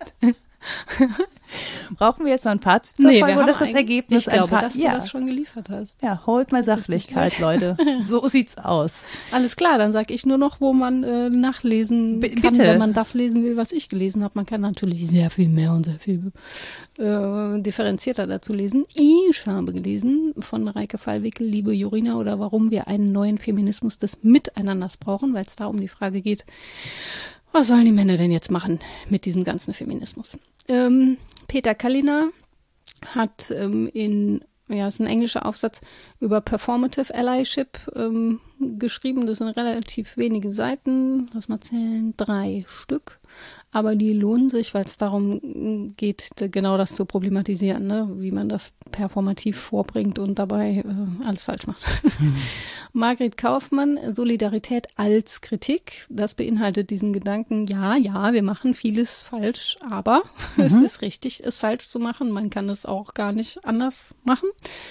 Speaker 1: Brauchen wir jetzt noch ein Fazit zur Folge oder ist das Ergebnis
Speaker 2: ich glaube, dass du das schon geliefert hast.
Speaker 1: Ja, holt mal Sachlichkeit, Leute. So sieht's aus.
Speaker 2: Alles klar, dann sag ich nur noch, wo man nachlesen kann, wenn man das lesen will, was ich gelesen habe. Man kann natürlich sehr viel mehr und sehr viel differenzierter dazu lesen. Ich habe gelesen von Mareike Fallwickel, Liebe Jorina, oder warum wir einen neuen Feminismus des Miteinanders brauchen, weil es da um die Frage geht, was sollen die Männer denn jetzt machen mit diesem ganzen Feminismus? Peter Kallina hat ist ein englischer Aufsatz über Performative Allyship geschrieben. Das sind relativ wenige Seiten, lass mal zählen, 3 Stück. Aber die lohnen sich, weil es darum geht, genau das zu problematisieren, ne? Wie man das performativ vorbringt und dabei alles falsch macht. Margret Kaufmann, Solidarität als Kritik. Das beinhaltet diesen Gedanken, ja, wir machen vieles falsch, aber es ist richtig, es falsch zu machen. Man kann es auch gar nicht anders machen.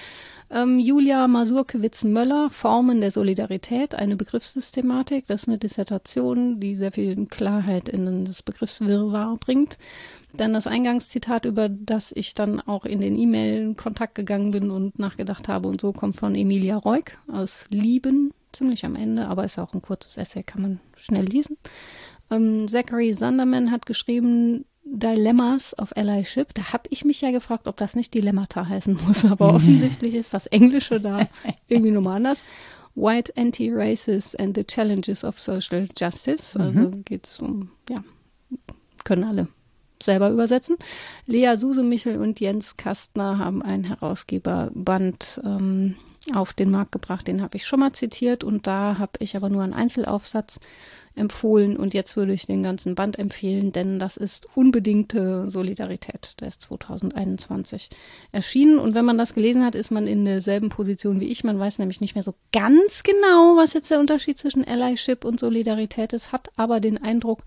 Speaker 2: Julia Masurkiewicz-Möller, Formen der Solidarität, eine Begriffssystematik. Das ist eine Dissertation, die sehr viel Klarheit in das Begriffswirrwarr bringt. Dann das Eingangszitat, über das ich dann auch in den E-Mail-Kontakt gegangen bin und nachgedacht habe und so, kommt von Emilia Reuk aus Lieben, ziemlich am Ende, aber ist auch ein kurzes Essay, kann man schnell lesen. Zachary Sunderman hat geschrieben, Dilemmas of Allyship. Da habe ich mich ja gefragt, ob das nicht Dilemmata heißen muss, aber offensichtlich ist das Englische da irgendwie nochmal anders. White Anti-Racists and the Challenges of Social Justice. Also geht es können alle selber übersetzen. Lea Susemichel und Jens Kastner haben einen Herausgeberband auf den Markt gebracht. Den habe ich schon mal zitiert und da habe ich aber nur einen Einzelaufsatz empfohlen und jetzt würde ich den ganzen Band empfehlen, denn das ist Unbedingte Solidarität. Der ist 2021 erschienen und wenn man das gelesen hat, ist man in derselben Position wie ich. Man weiß nämlich nicht mehr so ganz genau, was jetzt der Unterschied zwischen Allyship und Solidarität ist, hat aber den Eindruck,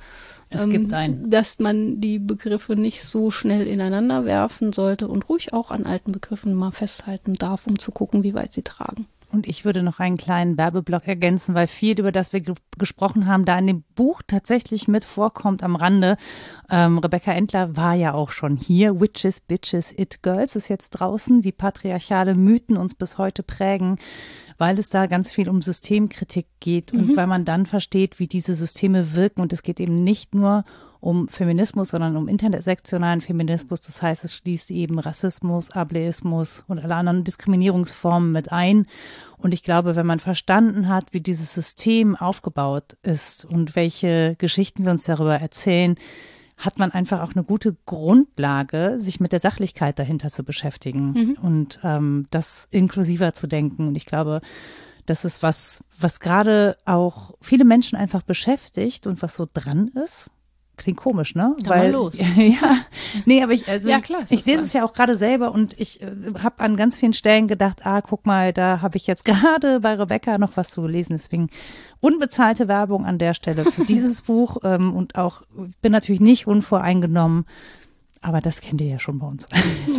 Speaker 2: dass man die Begriffe nicht so schnell ineinander werfen sollte und ruhig auch an alten Begriffen mal festhalten darf, um zu gucken, wie weit sie tragen.
Speaker 1: Und ich würde noch einen kleinen Werbeblock ergänzen, weil viel, über das wir gesprochen haben, da in dem Buch tatsächlich mit vorkommt am Rande. Rebecca Endler war ja auch schon hier. Witches, Bitches, It Girls ist jetzt draußen, wie patriarchale Mythen uns bis heute prägen, weil es da ganz viel um Systemkritik geht und weil man dann versteht, wie diese Systeme wirken. Und es geht eben nicht nur um Feminismus, sondern um intersektionalen Feminismus. Das heißt, es schließt eben Rassismus, Ableismus und alle anderen Diskriminierungsformen mit ein. Und ich glaube, wenn man verstanden hat, wie dieses System aufgebaut ist und welche Geschichten wir uns darüber erzählen, hat man einfach auch eine gute Grundlage, sich mit der Sachlichkeit dahinter zu beschäftigen und das inklusiver zu denken. Und ich glaube, das ist was gerade auch viele Menschen einfach beschäftigt und was so dran ist. Klingt komisch, ne?
Speaker 2: Mal los.
Speaker 1: Ja, nee, aber ich
Speaker 2: klar,
Speaker 1: ich lese es ja auch gerade selber und ich habe an ganz vielen Stellen gedacht, guck mal, da habe ich jetzt gerade bei Rebecca noch was zu gelesen, deswegen unbezahlte Werbung an der Stelle für dieses Buch und auch, bin natürlich nicht unvoreingenommen, aber das kennt ihr ja schon bei uns.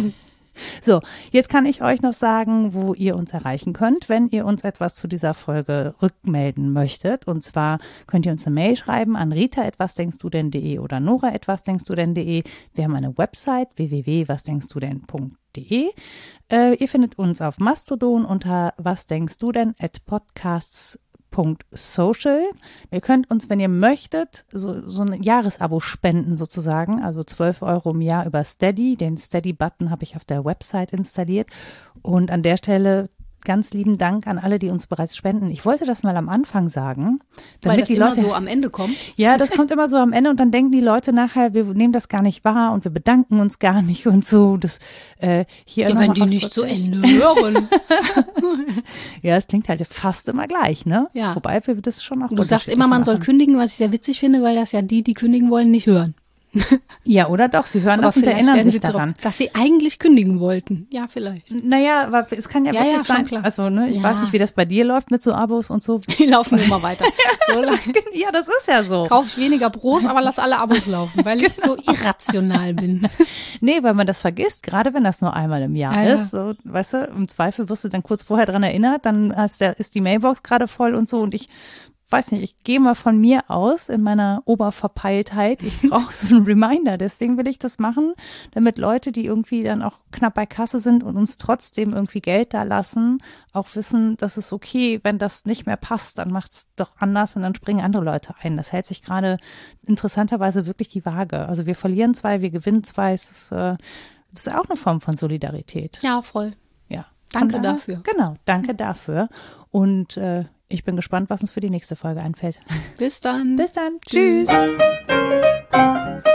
Speaker 1: So, jetzt kann ich euch noch sagen, wo ihr uns erreichen könnt, wenn ihr uns etwas zu dieser Folge rückmelden möchtet. Und zwar könnt ihr uns eine Mail schreiben an rita@wasdenkstudenn.de oder nora@wasdenkstudenn.de. Wir haben eine Website www.wasdenkstudenn.de. Ihr findet uns auf Mastodon unter wasdenkstudenn@podcasts.social. Ihr könnt uns, wenn ihr möchtet, so ein Jahresabo spenden sozusagen, also 12 € im Jahr über Steady. Den Steady-Button habe ich auf der Website installiert. Und an der Stelle ganz lieben Dank an alle, die uns bereits spenden. Ich wollte das mal am Anfang sagen, damit
Speaker 2: weil das
Speaker 1: die Leute
Speaker 2: immer so am Ende kommt.
Speaker 1: Ja, das kommt immer so am Ende und dann denken die Leute nachher, wir nehmen das gar nicht wahr und wir bedanken uns gar nicht und so. Das hier
Speaker 2: ja, wenn die nicht zu Ende hören.
Speaker 1: Ja, es klingt halt fast immer gleich, ne?
Speaker 2: Ja.
Speaker 1: Wobei wir das schon auch.
Speaker 2: Du sagst immer, man soll kündigen, was ich sehr witzig finde, weil das ja die kündigen wollen, nicht hören.
Speaker 1: Ja, oder doch, sie hören das und erinnern sich daran.
Speaker 2: Dass sie eigentlich kündigen wollten. Ja, vielleicht.
Speaker 1: Naja, aber es kann ja wirklich sein.
Speaker 2: Klar.
Speaker 1: Also, ne, ich weiß nicht, wie das bei dir läuft mit so Abos und so.
Speaker 2: Die laufen immer weiter. So
Speaker 1: ja, das ist ja so.
Speaker 2: Kauf ich weniger Brot, aber lass alle Abos laufen, weil ich so irrational bin.
Speaker 1: Nee, weil man das vergisst, gerade wenn das nur einmal im Jahr ist. So, weißt du, im Zweifel wirst du dann kurz vorher dran erinnert, dann ist die Mailbox gerade voll und so und ich weiß nicht, ich gehe mal von mir aus in meiner Oberverpeiltheit. Ich brauche so einen Reminder. Deswegen will ich das machen, damit Leute, die irgendwie dann auch knapp bei Kasse sind und uns trotzdem irgendwie Geld da lassen, auch wissen, dass es okay, wenn das nicht mehr passt, dann macht es doch anders und dann springen andere Leute ein. Das hält sich gerade interessanterweise wirklich die Waage. Also wir verlieren 2, wir gewinnen 2. Es ist auch eine Form von Solidarität.
Speaker 2: Ja, voll.
Speaker 1: Ja.
Speaker 2: Danke dafür.
Speaker 1: Genau, danke dafür. Und ich bin gespannt, was uns für die nächste Folge einfällt.
Speaker 2: Bis dann.
Speaker 1: Bis dann. Tschüss.